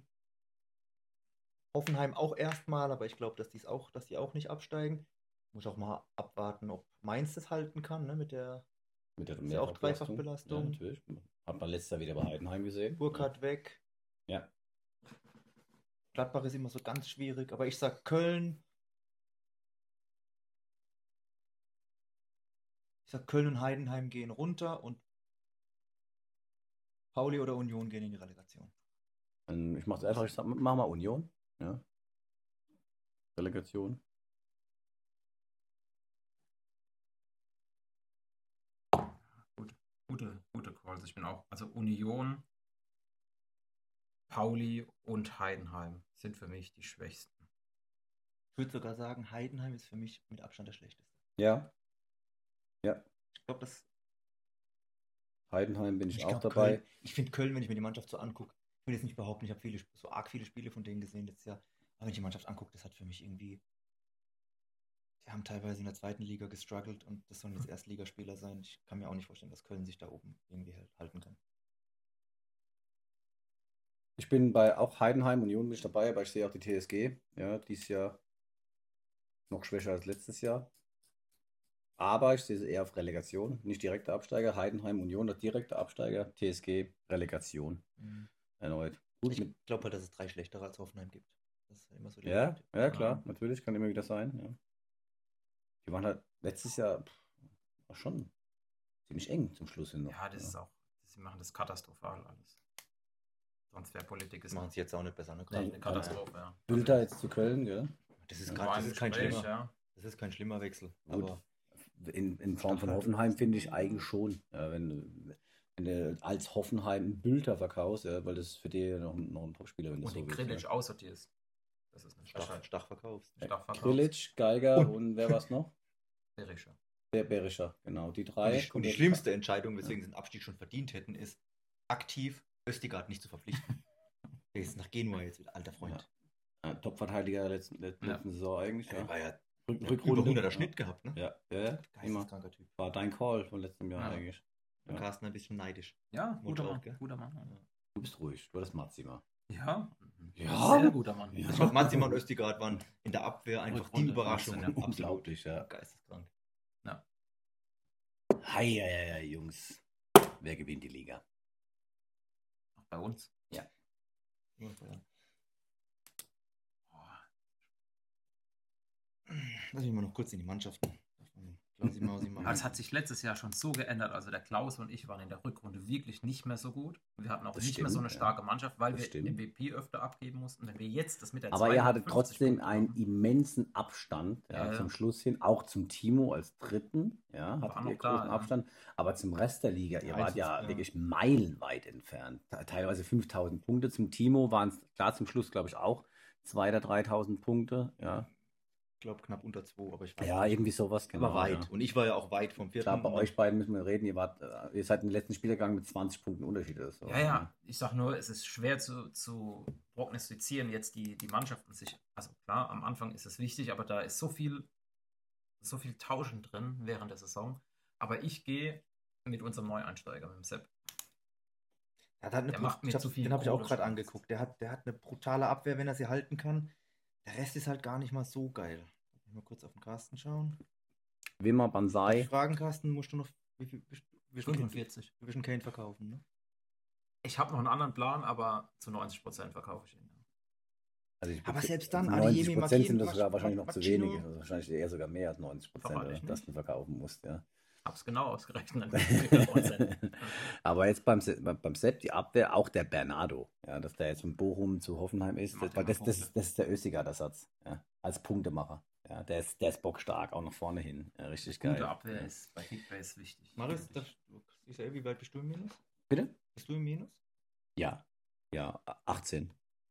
Hoffenheim auch erstmal, aber ich glaube, dass, die's auch, dass die auch nicht absteigen. Muss auch mal abwarten, ob Mainz das halten kann, ne, mit der Mit der Ist ja auch Mehrfachbelastung. Dreifachbelastung. Ja, natürlich. Hat man letztes Jahr wieder bei Heidenheim gesehen. Burkhardt weg. Ja. Gladbach ist immer so ganz schwierig, aber ich sag Köln. Ich sag Köln und Heidenheim gehen runter und Pauli oder Union gehen in die Relegation. Ähm, Ich mach's einfach, ich sag, mach mal Union. Ja. Relegation. Gute, gute Calls. Ich bin auch, also Union, Pauli und Heidenheim sind für mich die schwächsten. Ich würde sogar sagen, Heidenheim ist für mich mit Abstand der schlechteste. Ja. Ja. Ich glaube, das. Heidenheim bin ich, Ich auch glaub, dabei. Köln, ich finde Köln, wenn ich mir die Mannschaft so angucke, ich will jetzt nicht behaupten, ich habe viele, so arg viele Spiele von denen gesehen letztes Jahr, aber wenn ich die Mannschaft angucke, das hat für mich irgendwie. Die haben teilweise in der zweiten Liga gestruggelt und das sollen jetzt Erstligaspieler sein. Ich kann mir auch nicht vorstellen, dass Köln sich da oben irgendwie halten kann. Ich bin bei auch Heidenheim, Union bin ich dabei, aber ich sehe auch die T S G. Ja, dieses Jahr noch schwächer als letztes Jahr. Aber ich sehe sie eher auf Relegation. Nicht direkter Absteiger. Heidenheim, Union, der direkte Absteiger. T S G, Relegation. Erneut. Gut, Ich mit, glaube halt, dass es drei schlechtere als Hoffenheim gibt. Das ist immer so die Ja, Hälfte. ja, klar, natürlich, kann immer wieder sein. Ja. Die waren halt letztes Jahr pff, war schon ziemlich eng zum Schluss hin noch. Ja, das ist auch, sie machen das katastrophal alles. Transferpolitik ist Das machen sie jetzt auch nicht besser, ne? nee, eine Katastrophe, ja. Bilder jetzt zu Köln, gell? Das ist, Ja. grad, War das ein ist kein Gespräch, schlimmer. ja. Das ist kein schlimmer Wechsel. Gut. Aber In, in Form von Hoffenheim finde ich eigentlich schon. Ja, wenn, du- wenn du als Hoffenheim einen Bülter verkaufst, ja, weil das ist für die noch, noch ein Topspieler, wenn du Und so den willst. Grillitsch Ja. aussortierst. Das ist eine Stach, Frechheit. Stach verkaufst. Stach verkauft. Grillitsch, Geiger Und- und wer war's noch? Berischer. Der Berischer, genau. Die Und drei. die, und die komplett- schlimmste Entscheidung, weswegen sie den Abstieg schon verdient hätten, ist aktiv Östigard nicht zu verpflichten. Der ist nach Genua jetzt wieder, alter Freund. Ja, Topverteidiger der letzten, der letzten Ja. Saison eigentlich. Der Ja. war ja Rück, über Rückrunde. hunderter Schnitt gehabt, ne? Ja, ja, ja. Immer. Geisteskranker Typ. War dein Call von letztem Jahr Ja. eigentlich. Und Ja. Carsten ein bisschen neidisch. Ja, guter auch, Mann. gell? Guter Mann. Du bist ruhig, du hattest Mazima. Ja. Ja. Sehr guter Mann. Ja. Ich glaube, Manziman und Östigard waren in der Abwehr einfach die Rückrunde, Überraschung. Wahnsinn, ja. Absolut. Unglaublich, ja. Geisteskrank. Hei, hei, hei, hei, Jungs. Wer gewinnt die Liga? Auch bei uns. Ja. Lass mich mal noch kurz in die Mannschaften. Klausi Mausi machen. Aber es hat sich letztes Jahr schon so geändert. Also der Klaus und ich waren in der Rückrunde wirklich nicht mehr so gut. Wir hatten auch Das nicht stimmt, mehr so eine ja. starke Mannschaft, weil Das wir stimmt. M V P öfter abgeben mussten. Wenn wir jetzt das mit der Aber ihr hattet zweihundertfünfzig trotzdem Punkte einen machen, immensen Abstand ja, Ja, ja. zum Schluss hin, auch zum Timo als Dritten, ja, hattet noch ihr da, großen ja. Abstand, aber zum Rest der Liga, ihr Ja, wart eins ja ist, ja. wirklich meilenweit entfernt, Te- teilweise fünftausend Punkte, zum Timo waren es klar zum Schluss, glaube ich, auch zweitausend oder dreitausend Punkte, ja, Ich glaube knapp unter zwei, aber ich weiß ja, nicht. irgendwie sowas, genau, Aber weit. ja. Und ich war ja auch weit vom vierten. Klar, bei euch beiden müssen wir reden, ihr wart, äh, ihr seid in den letzten Spiel gegangen mit zwanzig Punkten Unterschied oder so. Ja, ja. Ich sag nur, es ist schwer zu, zu prognostizieren, jetzt die, die Mannschaften sich. Also klar, am Anfang ist es wichtig, aber da ist so viel, so viel Tauschen drin während der Saison. Aber ich gehe mit unserem Neueinsteiger, mit dem Sepp. Der, hat eine Der Bru- macht mir ich hab, zu viel Den habe ich auch Kohle gerade schon. angeguckt. Der hat, der hat eine brutale Abwehr, wenn er sie halten kann. Der Rest ist halt gar nicht mal so geil. Mal kurz auf den Carsten schauen. Wimmer, Darf ich Banzai, fragen, Carsten, musst du noch wie viel wie viel- fünfundvierzig. wie viel Kane verkaufen, ne? Ich habe noch einen anderen Plan, aber zu neunzig Prozent verkaufe ich ihn. also ich Aber bezieh- selbst dann, neunzig Adeyemi, Prozent sind Makin- das sogar Mach- wahrscheinlich noch zu Machino. wenige, also wahrscheinlich eher sogar mehr als neunzig Prozent, Verrate ich dass nicht. du verkaufen musst, ja. Hab's genau ausgerechnet. Wie viel Prozent. Aber jetzt beim, Se- beim beim Sepp, die Abwehr, auch der Bernardo, ja, dass der jetzt von Bochum zu Hoffenheim ist, Macht das, weil immer das, das, Punkte. das ist der Össiger-Ersatz, ja, als Punktemacher. Ja, der ist, der ist bockstark, auch nach vorne hin. Ja, richtig geil. Gute Abwehr Ja. ist bei Kickbase wichtig. Marius, das, Israel, wie weit bist du im Minus? Bitte? Bist du im Minus? Ja, ja, achtzehn.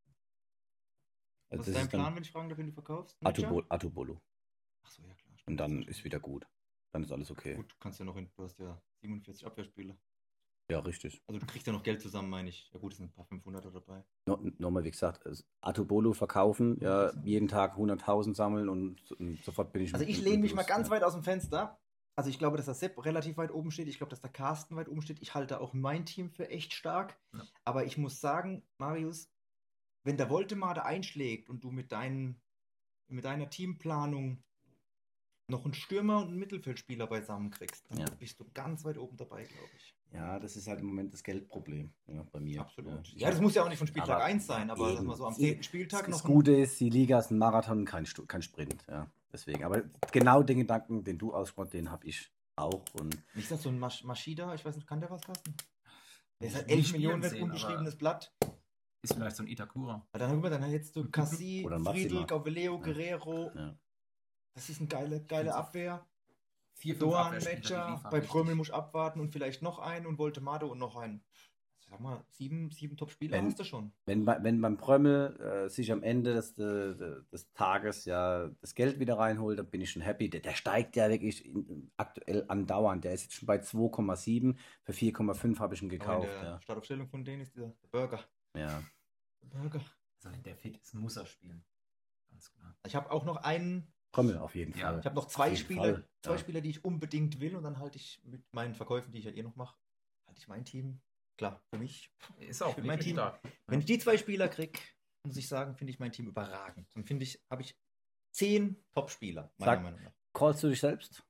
Also Was das ist dein ist dann Plan, wenn ich fragen darf, wenn du verkaufst? Mitchell? Atubolo. Atubolo. Achso, ja klar. Und dann ist wieder gut. Dann ist alles okay. Gut, du kannst ja noch in, du hast ja siebenundvierzig Abwehrspieler. Ja, richtig. Also du kriegst ja noch Geld zusammen, meine ich. Ja gut, es sind ein paar fünfhunderter dabei. No, Nochmal, wie gesagt, es- Atubolo verkaufen, ja, jeden Tag hunderttausend sammeln und, und sofort bin ich Also im- ich im- lehne im mich mal Plus, ganz ja. weit aus dem Fenster. Also ich glaube, dass der Sepp relativ weit oben steht. Ich glaube, dass der Carsten weit oben steht. Ich halte auch mein Team für echt stark. Ja. Aber ich muss sagen, Marius, wenn der Woltemade einschlägt und du mit, deinen, mit deiner Teamplanung noch einen Stürmer und einen Mittelfeldspieler beisammen kriegst, dann Ja. bist du ganz weit oben dabei, glaube ich. Ja, das ist halt im Moment das Geldproblem ja, bei mir. Absolut. Ja, Ja, das muss ja auch nicht von Spieltag Aber eins sein, aber dass eben. man so am Das- zehnten Spieltag Das noch... Gute ist, die Liga ist ein Marathon, kein, Stu- kein Sprint. Ja, deswegen. Aber genau den Gedanken, den du ausgesprochen hast, den habe ich auch. Und Nicht das so ein Masch Maschida? Ich weiß nicht, kann der was, Carsten? Der ist halt Nie elf spielen Millionen wert, sehen, unbeschriebenes aber Blatt. Ist vielleicht so ein Itakura. Ja, dann haben wir dann jetzt so Cassi, Oder ein Friedl, Maxima. Gauveleo, Ja. Guerrero. ja. Das ist eine geile, geile Abwehr. Vier, fünf Doan, Abwehrspieler, die Metscher, liefern bei richtig. Prömel muss abwarten und vielleicht noch einen und Voltemado und noch einen. Sag mal, sieben, sieben Top-Spieler Wenn- hast du schon. Wenn, bei- wenn beim Prömmel äh, sich am Ende des, des, des Tages ja das Geld wieder reinholt, dann bin ich schon happy. Der, der steigt ja wirklich in, aktuell andauernd. Der ist jetzt schon bei zwei Komma sieben. Für vier Komma fünf habe ich ihn Aber in gekauft. der Ja. Startaufstellung von denen ist dieser Burger. Ja. Der Burger. Also wenn der fit ist, muss er spielen. Ganz klar. Ich habe auch noch einen, Prömmel auf jeden Ja, Fall. ich habe noch Auf zwei jeden Spieler, Fall, zwei ja. Spieler, die ich unbedingt will und dann halte ich mit meinen Verkäufen, die ich ja eh noch mache, halte ich mein Team. Klar, für mich. Ist auch Für mein wirklich Team. stark. Wenn ich die zwei Spieler kriege, muss ich sagen, finde ich mein Team überragend. Dann finde ich, habe ich zehn Top-Spieler, meiner Sag- Meinung nach. Callst du dich selbst?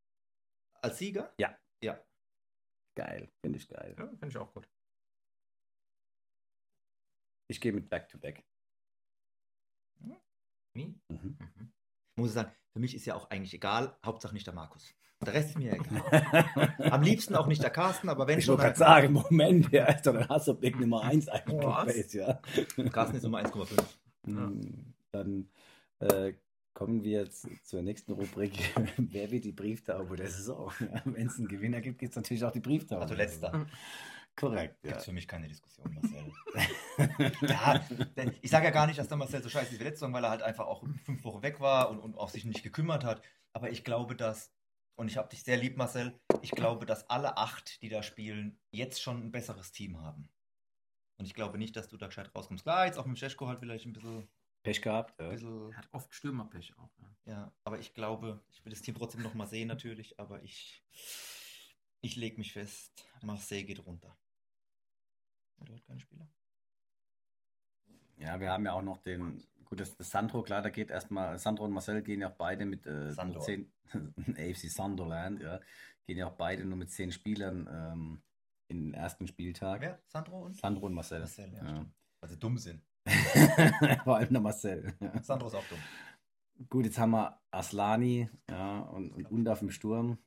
Als Sieger? Ja. Ja. Geil, finde ich geil. Ja, finde ich auch gut. Ich gehe mit Back-to-Back. Nie? Mhm. Mhm. Ich muss sagen, für mich ist ja auch eigentlich egal, Hauptsache nicht der Markus. Der Rest ist mir egal. Am liebsten auch nicht der Carsten, aber wenn Ich schon. wollte gerade sagen, Moment, der ist doch der Hassobjekt Nummer eins eigentlich. Was? Base, ja. Carsten ist Nummer eins Komma fünf. Mm, Dann äh, kommen wir jetzt zur nächsten Rubrik. Wer wird die Brieftaube der Saison? Ja, wenn es einen Gewinner gibt, gibt es natürlich auch die Brieftaube. Also letzter. Korrekt, Gibt ja. es für mich keine Diskussion, Marcel. Ja, denn ich sage ja gar nicht, dass der Marcel so scheiße ist wie letzte Saison, weil er halt einfach auch fünf Wochen weg war und, und auf sich nicht gekümmert hat. Aber ich glaube, dass, und ich habe dich sehr lieb, Marcel, ich glaube, dass alle acht, die da spielen, jetzt schon ein besseres Team haben. Und ich glaube nicht, dass du da gescheit rauskommst. Klar, jetzt auch mit Scheschko halt vielleicht ein bisschen, Pech gehabt. Ja. bisschen Er hat oft Stürmerpech auch. Ja. ja, aber ich glaube, ich will das Team trotzdem noch mal sehen natürlich, aber ich, ich lege mich fest, Marseille geht runter. Oder hat keine Spieler? Ja, wir haben ja auch noch den, gut, das, das Sandro, klar, da geht erstmal, Sandro und Marcel gehen ja auch beide mit äh, Sandor. zehn, A F C Sunderland, ja, gehen ja auch beide nur mit zehn Spielern ähm, in den ersten Spieltag. Wer? Sandro und? Sandro und Marcel. Marcel, ja, Ja. stimmt. Weil sie dumm sind. Vor allem der Marcel. Ja. Sandro ist auch dumm. Gut, jetzt haben wir Aslani, ja, und, und Undaf im Sturm.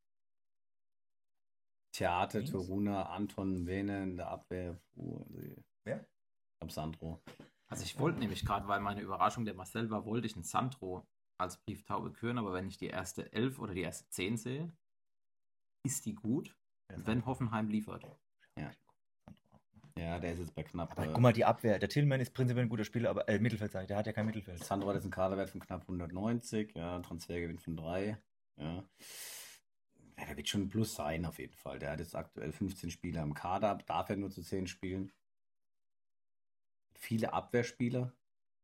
Theater, Minus? Toruna, Anton, Vene in der Abwehr. Puh, also, Wer? ich glaub, Sandro. Also ich wollte nämlich gerade, weil meine Überraschung der Marcel war, wollte ich einen Sandro als Brieftaube küren, aber wenn ich die erste elf oder die erste zehn sehe, ist die gut, wenn Hoffenheim liefert. Ja, der ist jetzt bei knapp. Aber äh, guck mal, die Abwehr. Der Tillman ist prinzipiell ein guter Spieler, aber äh, Mittelfeld, sag ich, der hat ja kein Mittelfeld. Sandro hat jetzt einen Kaderwert von knapp hundertneunzig, ja, Transfergewinn von drei. Ja. Ja, der wird schon ein Plus sein, auf jeden Fall. Der hat jetzt aktuell fünfzehn Spieler im Kader, darf er nur zu zehn spielen. Viele Abwehrspieler.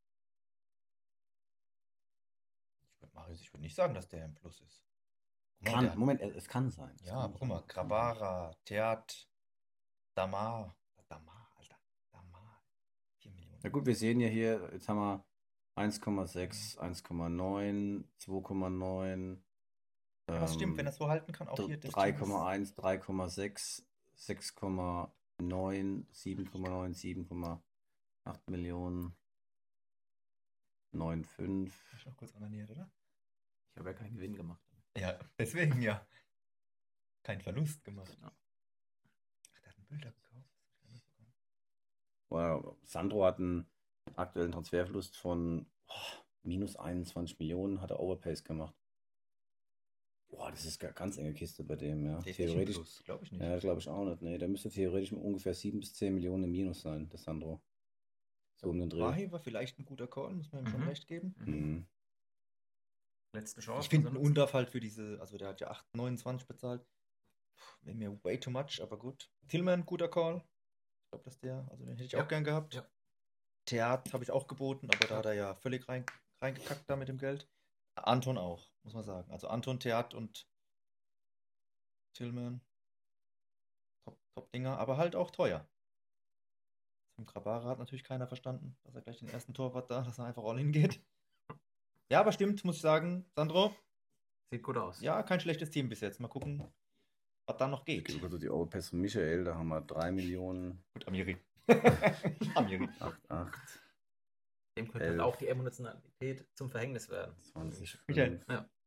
Ich würde Marius, ich würd nicht sagen, dass der ein Plus ist. Guck mal, Kann, der- Moment, es kann sein. Es Ja, kann aber guck mal, sein. Grabara, Theat, Damar. Damar, Alter. Damar. vier Millionen. Na gut, wir sehen ja hier, jetzt haben wir eins Komma sechs, eins Komma neun, zwei Komma neun. Ja, das stimmt, wenn er so halten kann, auch hier das drei Team Komma ist- eins, drei Komma sechs, sechs Komma neun, sieben Komma neun, sieben Komma acht Millionen, neun Komma fünf. Hab ich noch kurz ananiert, oder? Ich habe ja keinen Gewinn gemacht. Ja, deswegen ja. Kein Verlust gemacht. Ja. Ach, der hat einen Bilder gekauft. Das hab ich gar nicht mitbekommen. Wow, Sandro hat einen aktuellen Transferverlust von oh, minus einundzwanzig Millionen, hat er Overpace gemacht. Boah, das ist eine ganz enge Kiste bei dem, ja. Der ist nicht im Theoretisch, Plus, glaube ich nicht. ja, glaube ich auch nicht. Nee, der müsste theoretisch mit ungefähr sieben bis zehn Millionen im Minus sein, der Sandro. So um den Dreh. Wahi war vielleicht ein guter Call, muss man ihm schon Mhm. recht geben. Mhm. Letzte Chance. Ich finde also einen Undaf halt für diese, also der hat ja acht Komma neunundzwanzig bezahlt. Wäre mir way too much, aber gut. Tillman, guter Call. Ich glaube, dass der, also den hätte ich Ja. auch gern gehabt. Ja. Theat habe ich auch geboten, aber da hat er ja völlig rein, reingekackt da mit dem Geld. Anton auch, muss man sagen. Also Anton, Theat und Tillman. Top, top Dinger, aber halt auch teuer. Zum Grabara hat natürlich keiner verstanden, dass er gleich den ersten Torwart da, dass er einfach all hingeht. Ja, aber stimmt, muss ich sagen, Sandro. Sieht gut aus. Ja, kein schlechtes Team bis jetzt. Mal gucken, was da noch geht. Also die Overpass von Michael, da haben wir drei Millionen, Gut, Amiri. Amiri. acht, acht, Dem könnte elf. halt auch die Emotionalität zum Verhängnis werden. zwanzig, Michael. fünf, Ja.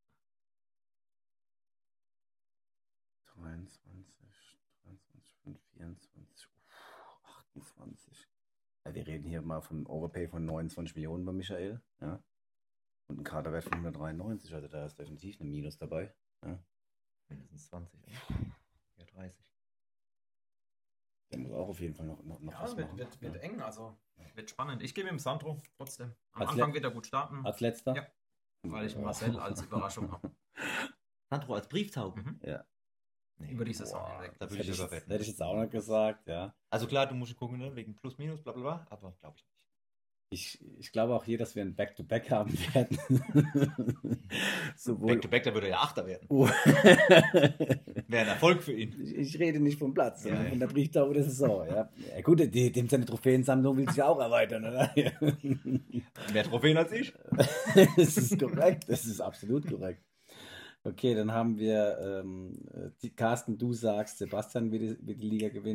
dreiundzwanzig, dreiundzwanzig, fünf, vierundzwanzig, uff, achtundzwanzig. Ja, wir reden hier mal von Overpay von neunundzwanzig Millionen bei Michael, ja. Und ein Kaderwert von hundertdreiundneunzig, also da ist definitiv ein Minus dabei. Ja. Mindestens zwanzig. Oder? Ja, dreißig. Der muss auch auf jeden Fall noch, noch, noch Ja, was wird, machen. wird, wird ja. eng, also wird spannend. Ich gebe ihm Sandro trotzdem. Am Als Anfang Le- wird er gut starten, Als letzter? Ja. weil ich Marcel als Überraschung habe. Sandro als Brieftaube. Mhm. Ja. Nee. Über die Saison Boah, hinweg. Da das würde ich hätte, ich sogar jetzt, wetten. hätte ich jetzt auch noch gesagt, ja. Also klar, du musst gucken, ne? Wegen Plus, Minus, bla bla bla, aber glaube ich nicht. Ich, ich glaube auch hier, dass wir ein Back-to-Back haben werden. Sowohl. Back-to-back, da würde er ja Achter werden. Oh. Wäre ein Erfolg für ihn. ich, ich rede nicht vom Platz, sondern Ja, von der Brieftaube der Saison. Ja, ja gut, die, dem seine Trophäensammlung will sich ja auch erweitern, oder? Mehr Trophäen als ich. Das ist korrekt, das ist absolut korrekt. Okay, dann haben wir ähm, die, Carsten, du sagst, Sebastian wird die, wird die Liga gewinnen.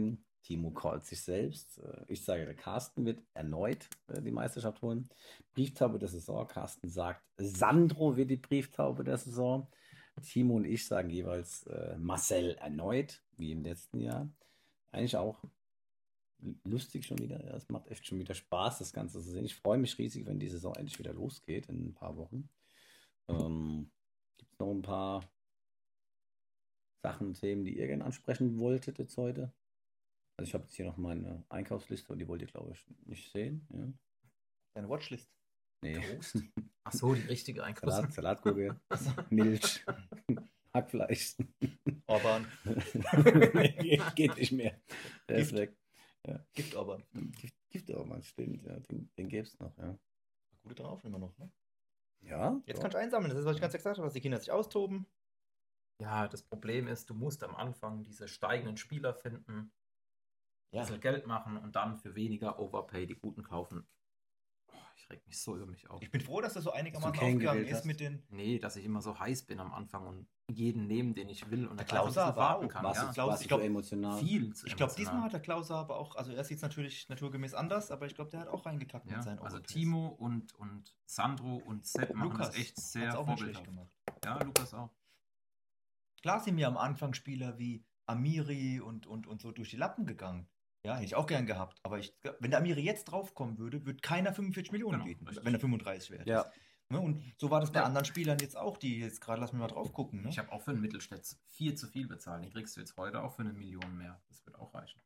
Timo callt sich selbst. Äh, Ich sage, der Carsten wird erneut äh, die Meisterschaft holen. Brieftaube der Saison. Carsten sagt, Sandro wird die Brieftaube der Saison. Timo und ich sagen jeweils äh, Marcel erneut, wie im letzten Jahr. Eigentlich auch lustig schon wieder. Ja, es macht echt schon wieder Spaß, das Ganze zu sehen. Ich freue mich riesig, wenn die Saison endlich wieder losgeht in ein paar Wochen. Ähm, Gibt es noch ein paar Sachen, Themen, die ihr gerne ansprechen wolltet jetzt heute? Also ich habe jetzt hier noch meine Einkaufsliste und die wollt ihr, glaube ich, nicht sehen. Ja? Deine Watchlist. Nee. Toast. Ach so, die richtige Einkaufs. Salat, Salatgurke, Milch, Hackfleisch. Orban. Nee, geht nicht mehr. Der ist Gift. weg. Ja. Gift Orban. Gift, Gift Orban, stimmt. Ja, den den gäbe es noch, ja. Gute drauf immer noch, ne? Ja, Jetzt doch. kannst du einsammeln, das ist, was ich ganz gesagt habe, dass die Kinder sich austoben. Ja, das Problem ist, du musst am Anfang diese steigenden Spieler finden, Ja. die Geld machen und dann für weniger Overpay die Guten kaufen. Oh, ich reg mich so über mich auf. Ich bin froh, dass das so einigermaßen Kane aufgegangen gewählt ist hast. mit den. Nee, dass ich immer so heiß bin am Anfang und jeden nehmen, den ich will und Der dann einfach Klauser ein bisschen aber warten auch. kann. Warst Ja. du, Klaus, warst ich du so glaub, emotional? Viel zu Ich glaube, emotional. diesmal hat der Klauser aber auch, also er sieht es natürlich naturgemäß anders, aber ich glaube, der hat auch reingekackt Ja, mit seinen also Overpays. Timo und, und Sandro und Sepp machen Lukas das echt hat's sehr auch nicht schlecht vorbildhaft. gemacht. Ja, Lukas auch. Klar sind mir am Anfang Spieler wie Amiri und, und, und so durch die Lappen gegangen. Ja, hätte ich auch gern gehabt. Aber ich, wenn der Amiri jetzt draufkommen würde, würde keiner fünfundvierzig Millionen Genau, bieten, richtig. wenn er fünfunddreißig wäre. Ja, Ne? Und so war das bei Ja. anderen Spielern jetzt auch, die jetzt gerade, lass mich mal drauf gucken. Ne? Ich habe auch für einen Mittelstädt viel zu viel bezahlt. Den kriegst du jetzt heute auch für eine Million mehr. Das wird auch reichen.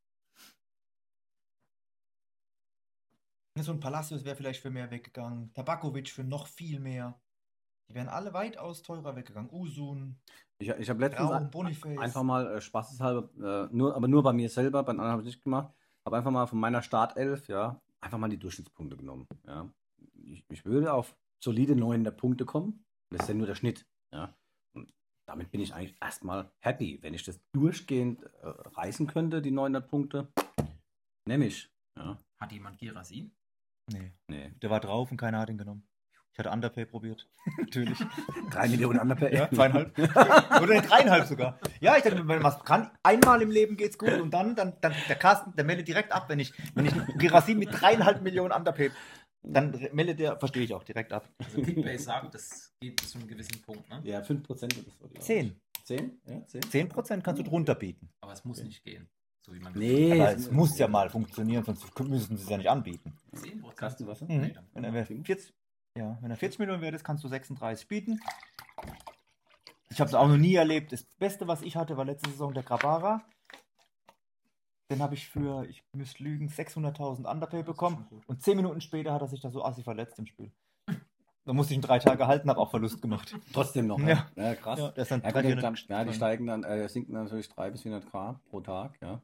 So ein Palacios wäre vielleicht für mehr weggegangen. Tabakovic für noch viel mehr. Die wären alle weitaus teurer weggegangen. Usun, ich, ich habe letztens Raum, ein, Boniface. einfach mal äh, spaßeshalber, äh, nur, aber nur bei mir selber, bei den anderen habe ich nicht gemacht, habe einfach mal von meiner Startelf, ja, einfach mal die Durchschnittspunkte genommen. Ja. Ich, ich würde auf solide neunhundert Punkte kommen. Das ist ja nur der Schnitt. Ja. Und damit bin ich eigentlich erstmal happy. Wenn ich das durchgehend äh, reißen könnte, die neunhundert Punkte, nehme ich. Ja. Hat jemand Girassi? Nee, Nee. der war drauf und keiner hat ihn genommen. Ich hatte Underpay probiert. Natürlich. Drei Millionen andere per Ja, zweieinhalb. Oder dreieinhalb sogar. Ja, ich dachte, wenn man was kann, einmal im Leben geht's gut und dann, dann, dann der Carsten, der meldet direkt ab, wenn ich, wenn ich Girassi mit dreieinhalb Millionen Underpay, dann meldet der, verstehe ich auch, direkt ab. Also Kickbase sagt, das geht bis zu einem gewissen Punkt, ne? Ja, fünf Prozent ist so. glaub ich. Zehn. Zehn? Ja, zehn. Zehn Prozent kannst du drunter bieten. Aber es muss nicht gehen. So wie man Nee. Aber es muss ja mal funktionieren, sonst müssen sie es ja nicht anbieten. zehn Prozent. Carsten, was? Mhm. Nee, dann- Wenn er vierzig, ja, wenn er vierzig Millionen wert ist, kannst du sechsunddreißig bieten. Ich habe es auch noch nie erlebt. Das Beste, was ich hatte, war letzte Saison der Grabara. Den habe ich für, ich müsste lügen, sechshunderttausend Underpay bekommen. Und zehn Minuten später hat er sich da so assi verletzt im Spiel. Da musste ich ihn drei Tage halten, habe auch Verlust gemacht. Trotzdem noch. Ja. Ja, ja krass. Ja, Ja, der ist dann gut, drei, dann, vierhundert ja, die steigen dann, äh, sinken dann natürlich drei bis vierhundert K pro Tag, ja.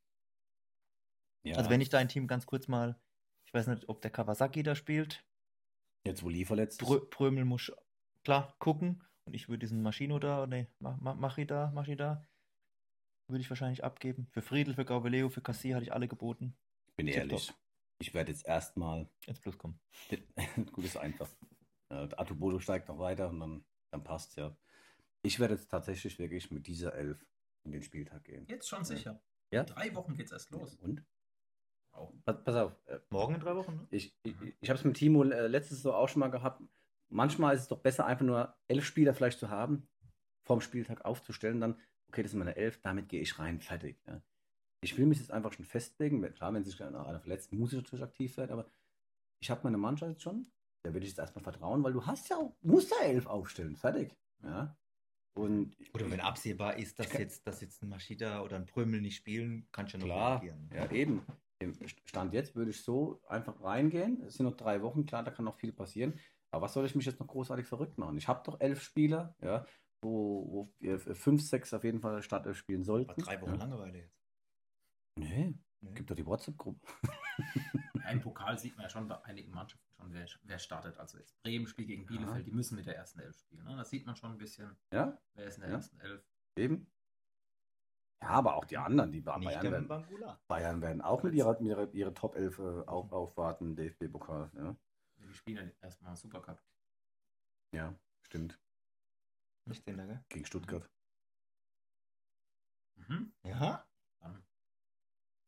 Ja. Also wenn ich dein Team ganz kurz mal, ich weiß nicht, ob der Kawasaki da spielt, Jetzt, wo Lee verletzt ist. Prö Prömel muss klar gucken und ich würde diesen Maschino da, ne, Ma Ma Machi da, Machi da, würde ich wahrscheinlich abgeben. Für Friedel, für Gaubeleo, für Cassie hatte ich alle geboten. Ich bin Tipptopp. ehrlich. Ich werde jetzt erstmal. Ins Plus kommen. Gut, ist einfach. Äh, der Atubodo steigt noch weiter und dann, dann passt ja. Ich werde jetzt tatsächlich wirklich mit dieser Elf in den Spieltag gehen. Jetzt schon sicher. Ja? In drei Wochen geht's erst los. Und? Auch. Pass, pass auf. Äh, Morgen in drei Wochen, ne? ich ich, ich habe es mit Timo äh, letztes so auch schon mal gehabt. Manchmal ist es doch besser, einfach nur elf Spieler vielleicht zu haben, vorm Spieltag aufzustellen, dann, okay, das sind meine elf, damit gehe ich rein, fertig. Ja. Ich will mich jetzt einfach schon festlegen. Klar, wenn sich einer verletzt, muss ich natürlich aktiv werden, aber ich habe meine Mannschaft jetzt schon. Da würde ich jetzt erstmal vertrauen, weil du hast ja auch, musst ja elf aufstellen, fertig. Ja. Und Oder wenn absehbar ist, dass Ich kann- jetzt, dass jetzt ein Maschida oder ein Prömel nicht spielen, kannst du ja noch klar, reagieren. ja eben. Im Stand jetzt würde ich so einfach reingehen. Es sind noch drei Wochen, klar, da kann noch viel passieren. Aber was soll ich mich jetzt noch großartig verrückt machen? Ich habe doch elf Spieler, ja, wo, wo wir fünf, sechs auf jeden Fall Startelf spielen sollten. Aber drei Wochen ja. Langeweile jetzt. Nee, Nee. gibt doch die WhatsApp-Gruppe. Ja, im Pokal sieht man ja schon bei einigen Mannschaften schon, wer, wer startet. Also jetzt Bremen spielt gegen Bielefeld, Ja. die müssen mit der ersten Elf spielen. Ne? Das sieht man schon ein bisschen, Ja, wer ist in der Ja. ersten Elf. eben. Ja, aber auch die anderen, die bei Nicht Bayern der werden, Bangula. Bayern werden auch mit ihrer, mit ihrer, ihrer Top elf äh, auf, aufwarten, D F B-Pokal. Ja. Die spielen ja erstmal Supercup. ja, stimmt. Nicht den da, gell? Gegen Stuttgart. Mhm. Ja? Dann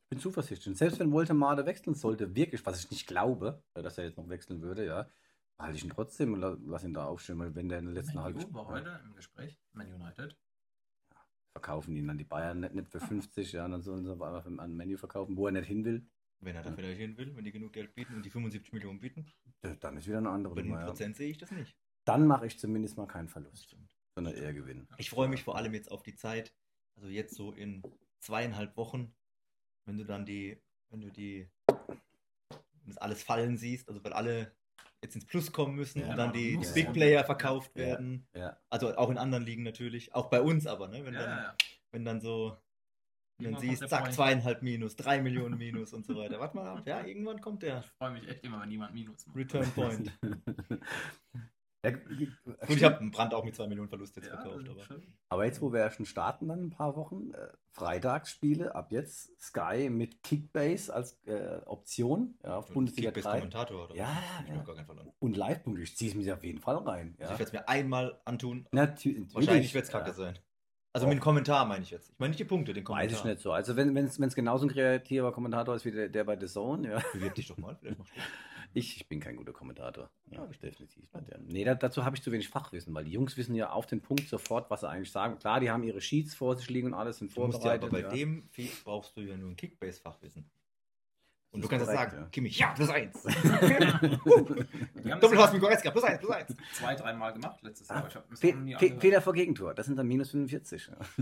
Ich bin zuversichtlich. Und selbst wenn Woltemade wechseln sollte, wirklich, was ich nicht glaube, äh, dass er jetzt noch wechseln würde, ja, halte ich ihn trotzdem und la- lass ihn da aufstehen, weil wenn der in der letzten Man halben U war ja, heute im Gespräch, Man United. verkaufen ihn an die Bayern nicht, nicht für fünfzig, ja, dann sollen sie aber einfach an Menu verkaufen, wo er nicht hin will. Wenn er da Ja. vielleicht hin will, wenn die genug Geld bieten und die fünfundsiebzig Millionen bieten, Ja, dann ist wieder eine andere bei null Nummer. Ja. Prozent sehe ich das nicht. Dann mache ich zumindest mal keinen Verlust, sondern eher Gewinn. Ich freue mich vor allem jetzt auf die Zeit, also jetzt so in zweieinhalb Wochen, wenn du dann die, wenn du die, das alles fallen siehst, also weil alle jetzt ins Plus kommen müssen Ja, und dann die, die muss. Big Player verkauft Ja. werden. Ja. Also auch in anderen Ligen natürlich, auch bei uns aber, ne? Wenn Ja, dann, ja, ja. wenn dann so, wenn Irgendwann dann siehst, kommt der zack, Point. zweieinhalb Minus, drei Millionen Minus und so weiter. Warte mal ab, ja, irgendwann kommt der Ich freue mich echt immer, wenn jemand Minus macht. Return Point. Ja, Und ich habe einen Brand auch mit zwei Millionen Verlust jetzt Ja, verkauft. also Aber. schön. aber jetzt, wo wir schon starten, dann ein paar Wochen, äh, Freitagsspiele, ab jetzt Sky mit Kickbase als äh, Option, ja, auf Bundesliga drei. Kommentator oder Ja, was? ja, Ich ja. noch gar keinen verloren. Und Live-Punkte, ich ziehe es mir auf jeden Fall rein. Also Ja. ich werde es mir einmal antun. Natürlich, Wahrscheinlich wird es kacke ja. sein. Also Oh. mit dem Kommentar meine ich jetzt. Ich meine nicht die Punkte, den Kommentar. Weiß ich nicht so. Also wenn es genauso ein kreativer Kommentator ist wie der, der bei The Zone, ja. Bewirb dich doch mal, vielleicht machst du. Ich, ich bin kein guter Kommentator. Ja, ich definitiv nicht. Ja. Nee, da, dazu habe ich zu wenig Fachwissen, weil die Jungs wissen ja auf den Punkt sofort, was sie eigentlich sagen. Klar, die haben ihre Sheets vor sich liegen und alles sind Du musst ja vorbereitet. aber bei ja. dem Feed brauchst du ja nur ein Kickbase-Fachwissen. Und Das du ist kannst korrekt, sagen, ja. Kimmich, ja, plus eins. Wir haben Doppelpass das mit Goretzka, plus eins, plus eins. zwei, dreimal gemacht letztes Jahr. Ah, Ich hab das Fe noch nie Fe angehört. Fehler vor Gegentor, das sind dann minus fünfundvierzig. Ja.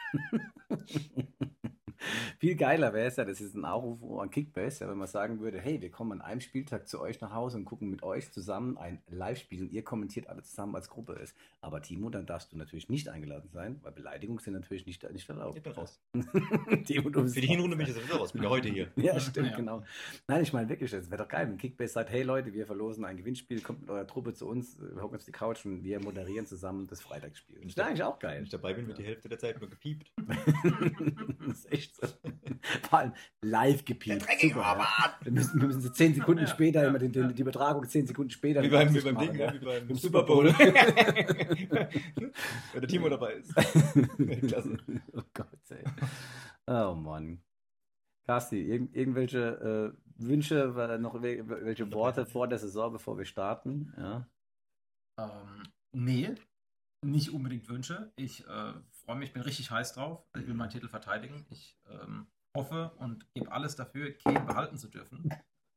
Viel geiler wäre es ja, das ist ein Aufruf an Kickbase, ja, wenn man sagen würde, hey, wir kommen an einem Spieltag zu euch nach Hause und gucken mit euch zusammen ein Live-Spiel und ihr kommentiert alle zusammen als Gruppe ist. Aber Timo, dann darfst du natürlich nicht eingeladen sein, weil Beleidigungen sind natürlich nicht, nicht erlaubt. Ich bin raus. Timo, du bist Für die raus. Hinrunde bin ich sowieso raus. Ich bin ja heute hier. Ja, stimmt, Ja. genau. Nein, ich meine wirklich, es wäre doch geil, wenn Kickbase sagt, hey Leute, wir verlosen ein Gewinnspiel, kommt mit eurer Truppe zu uns, wir hocken uns auf die Couch und wir moderieren zusammen das Freitagsspiel. Das wäre eigentlich auch Wenn geil. ich dabei bin, wird die Hälfte der Zeit nur gepiept. Das ist echt so. Vor allem live gepiept. Der dreckige Super, ja. Barbart! Wir müssen, wir müssen so zehn Sekunden Ja, später ja, immer den, den, ja. die Übertragung zehn Sekunden später. Wie beim, wie Absicht beim machen, Ding, ja. ja, wie beim Im Super Super Bowl. Bowl. Wenn der Timo dabei ist. Klasse. Oh Gott, ey. Oh Mann. Carsti, irgend, irgendwelche äh, Wünsche, äh, noch wel- welche Worte vor der Saison, bevor wir starten? Ja. Ähm, nee, nicht unbedingt Wünsche. Ich äh, freue mich, bin richtig heiß drauf. Ich will meinen Titel verteidigen. Ich ähm, hoffe und gebe alles dafür, Kane behalten zu dürfen.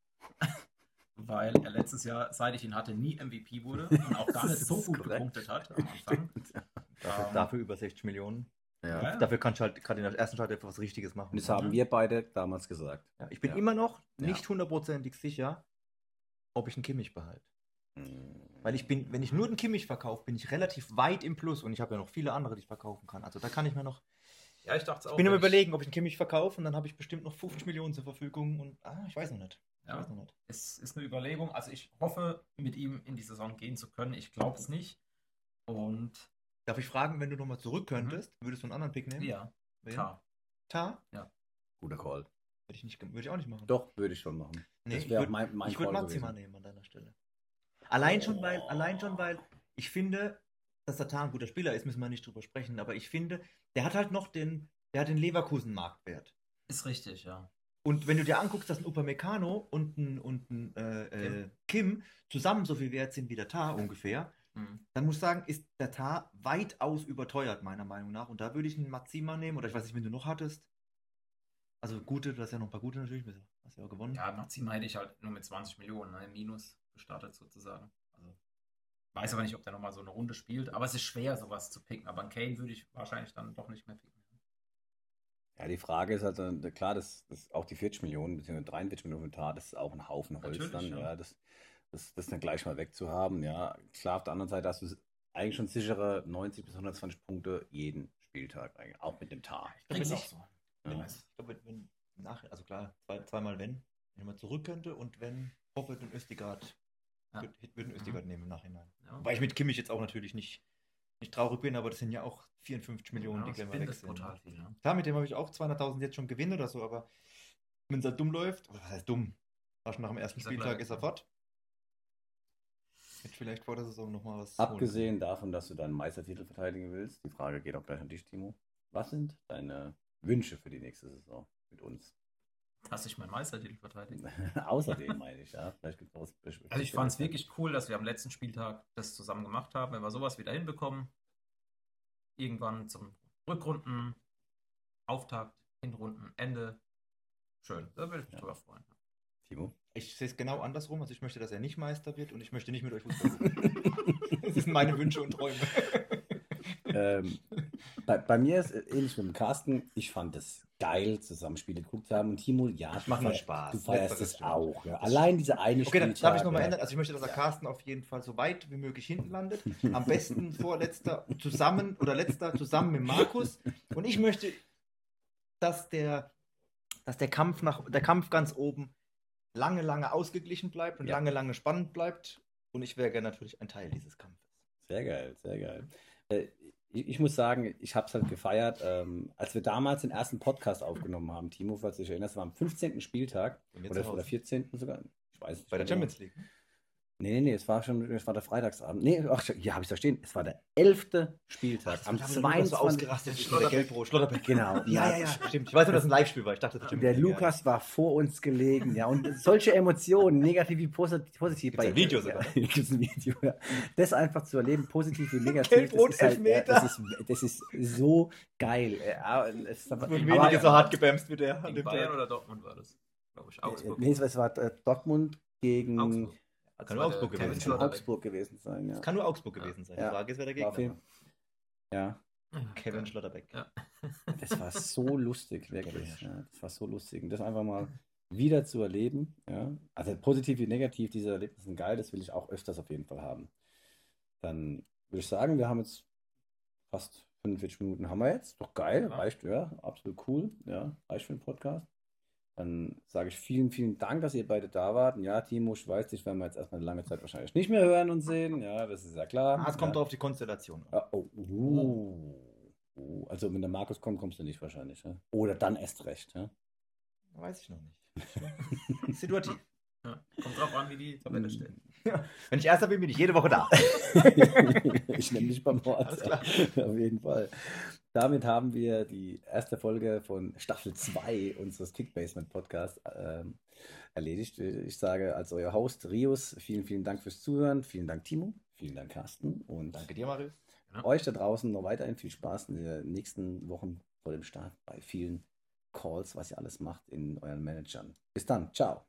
Weil er letztes Jahr, seit ich ihn hatte, nie M V P wurde und auch gar nicht so Das ist gut korrekt. gepunktet hat am Anfang. Dafür, Ähm, dafür über sechzig Millionen. Ja. Ja. Dafür kannst du halt gerade in der ersten Startelf was Richtiges machen. Und das haben wir beide damals gesagt. Ja, ich bin Ja. immer noch Ja. nicht hundertprozentig sicher, ob ich einen Kimmich behalte. Hm. Weil ich bin, wenn ich nur den Kimmich verkaufe, bin ich relativ weit im Plus und ich habe ja noch viele andere, die ich verkaufen kann. Also da kann ich mir noch. ja, ich dachte auch. Ich bin am wenn überlegen, ob ich einen Kimmich verkaufe und dann habe ich bestimmt noch fünfzig Millionen zur Verfügung und ah, ich weiß noch nicht. Ich Ja. weiß noch nicht. Es ist eine Überlegung. Also ich hoffe, mit ihm in die Saison gehen zu können. Ich glaube es nicht. Und Darf ich fragen, wenn du nochmal zurück könntest, würdest du einen anderen Pick nehmen? ja, Wen? klar. Ta? Guter Call. Würde ich, nicht, würde ich auch nicht machen. Doch, würde ich schon machen. Nee, das ich wäre würde mein, mein ich würd Call Maxima gewesen. nehmen an deiner Stelle. Allein schon, weil, allein schon, weil ich finde, dass der Tar ein guter Spieler ist, müssen wir nicht drüber sprechen, aber ich finde, der hat halt noch den, der hat den Leverkusen-Marktwert. Ist richtig, ja. Und wenn du dir anguckst, dass ein Upamecano und ein, und ein äh, äh, Kim zusammen so viel wert sind wie der Tar ungefähr, Hm. dann muss ich sagen, ist der Tar weitaus überteuert, meiner Meinung nach. Und da würde ich einen Maxima nehmen, oder ich weiß nicht, wen du noch hattest. Also gute, du hast ja noch ein paar gute natürlich, du hast ja auch gewonnen. Ja, Maxima hätte ich halt nur mit zwanzig Millionen, ne, im Minus gestartet sozusagen. Also, weiß aber nicht, ob der nochmal so eine Runde spielt, aber es ist schwer, sowas zu picken. Aber einen Kane würde ich wahrscheinlich dann doch nicht mehr picken. Ja, die Frage ist halt, dann, klar, das, das auch die vierzig Millionen, beziehungsweise dreiundvierzig Millionen Tar, das ist auch ein Haufen Holz Natürlich, dann, ja. ja, das, das, das dann gleich mal wegzuhaben, ja. Klar, auf der anderen Seite hast du eigentlich schon sichere neunzig bis hundertzwanzig Punkte jeden Spieltag, eigentlich, auch mit dem Tar. Ich glaube Ist nicht. auch so. Ja. Ich glaube, wenn, wenn nach, also klar, zwei, zweimal wenn, wenn ich mal zurück könnte und wenn Hoppet und Östigard, Ja. würd- würden Östigard nehmen im Nachhinein. Ja. Wobei ich mit Kimmich jetzt auch natürlich nicht, nicht traurig bin, aber das sind ja auch vierundfünfzig Millionen, Ja, die ich gleich mal finde weg das sind. brutal ne? viel. Ja. Klar, mit dem habe ich auch zweihunderttausend jetzt schon Gewinn oder so, aber wenn es halt dumm läuft, oder was heißt dumm? Rasch nach dem ersten Ist er Spieltag gleich, ist er ja. fort. Hätte vielleicht vor der Saison nochmal was. Abgesehen davon, dass du deinen Meistertitel verteidigen willst, die Frage geht auch gleich an dich, Timo. Was sind deine Wünsche für die nächste Saison mit uns? dass ich meinen Meistertitel verteidige. Außerdem meine ich, ja. Vielleicht gibt's auch Also ich fand es wirklich cool, dass wir am letzten Spieltag das zusammen gemacht haben. Wenn wir sowas wieder hinbekommen, irgendwann zum Rückrunden, Auftakt, Hinrunden, Ende. Schön, da würde ich mich Ja. drüber freuen. Timo? Ich sehe es genau andersrum. Also ich möchte, dass er nicht Meister wird und ich möchte nicht mit euch Fußball spielen. Das sind meine Wünsche und Träume. ähm, bei, bei mir ist es ähnlich mit dem Carsten. Ich fand es geil, zusammen Spiele geguckt zu haben. Und Timo, ja, Das du macht nur feier- Spaß. Du feierst Letzteres es stimmt. auch. Ja. Das Allein diese eine Okay, dann Spieltag. darf ich nochmal ja. ändern. Also ich möchte, dass der Carsten auf jeden Fall so weit wie möglich hinten landet. Am besten vorletzter zusammen oder letzter zusammen mit Markus. Und ich möchte, dass der, dass der Kampf nach der Kampf ganz oben lange, lange ausgeglichen bleibt und Ja. lange, lange spannend bleibt. Und ich wäre gerne natürlich ein Teil dieses Kampfes. Sehr geil, sehr geil. Äh, ich, ich muss sagen, ich habe es halt gefeiert. Ähm, als wir damals den ersten Podcast aufgenommen haben, Timo, falls du dich erinnerst, war am fünfzehnten Spieltag Und jetzt oder, zu Hause. oder vierzehnten sogar. Ich weiß nicht Bei der genau. Champions League. Nee, nee, nee, es war schon, es war der Freitagsabend. Nee, ach, hier habe ich da stehen. Es war der elfte Spieltag. am zweiundzwanzigsten ausgerastet ist. Der Gelbrot, Schlotterbeck. Genau. Ja, ja, ja, stimmt. Ich weiß nur, dass es ein Live-Spiel war. Ich dachte, das Der Lukas war vor uns gelegen, ja, und solche Emotionen, negativ wie posit- positiv. Gibt's ein Video sogar? Ja, gibt's ein Video, ja. Das einfach zu erleben, positiv wie negativ, Gelb-Rot, das ist, halt, ja, Elfmeter. das, ist, das ist so geil. Ja, es ist aber, Wenige aber, so hart gebämst wie der. an In dem Bayern Tag. oder Dortmund war das? Glaube ich. äh, Augsburg. nee, es war äh, Dortmund gegen Augsburg. Kann Das nur war Augsburg der gewesen Kevin sein. Schlotterbeck. Augsburg gewesen sein, ja. Das kann nur Augsburg gewesen sein. Die Ja. Frage ist, wer der War auf Gegner jeden- war. Ja, Ja, Kevin geil. Schlotterbeck. Ja. das war so lustig, wirklich. Kevin Ja, das war so lustig. Und das einfach mal wieder zu erleben, ja. Also positiv wie negativ, diese Erlebnisse sind geil, das will ich auch öfters auf jeden Fall haben. Dann würde ich sagen, wir haben jetzt fast fünfundvierzig Minuten haben wir jetzt. Doch geil, Ja. reicht, ja, absolut cool, ja, reicht für den Podcast. Dann sage ich vielen, vielen Dank, dass ihr beide da wart. Und ja, Timo, ich weiß, dich werden wir jetzt erstmal eine lange Zeit wahrscheinlich nicht mehr hören und sehen. Ja, das ist ja klar. Ah, es kommt ja. auf die Konstellation an. Ah, oh, uh, uh, also wenn der Markus kommt, kommst du nicht wahrscheinlich. Ja? Oder dann erst recht. Ja? Weiß ich noch nicht. Situativ. Ja. Kommt drauf an, wie die Hm. Tabelle steht. Wenn ich Erster bin, bin ich jede Woche da. Ich nehme dich beim Wort. Alles klar. Auf jeden Fall. Damit haben wir die erste Folge von Staffel zwei unseres Kickbasement Podcasts ähm, erledigt. Ich sage als euer Host Rius vielen, vielen Dank fürs Zuhören. Vielen Dank, Timo. Vielen Dank, Carsten. Und Danke dir, Marius. euch da draußen noch weiterhin viel Spaß in den nächsten Wochen vor dem Start bei vielen Calls, was ihr alles macht in euren Managern. Bis dann. Ciao.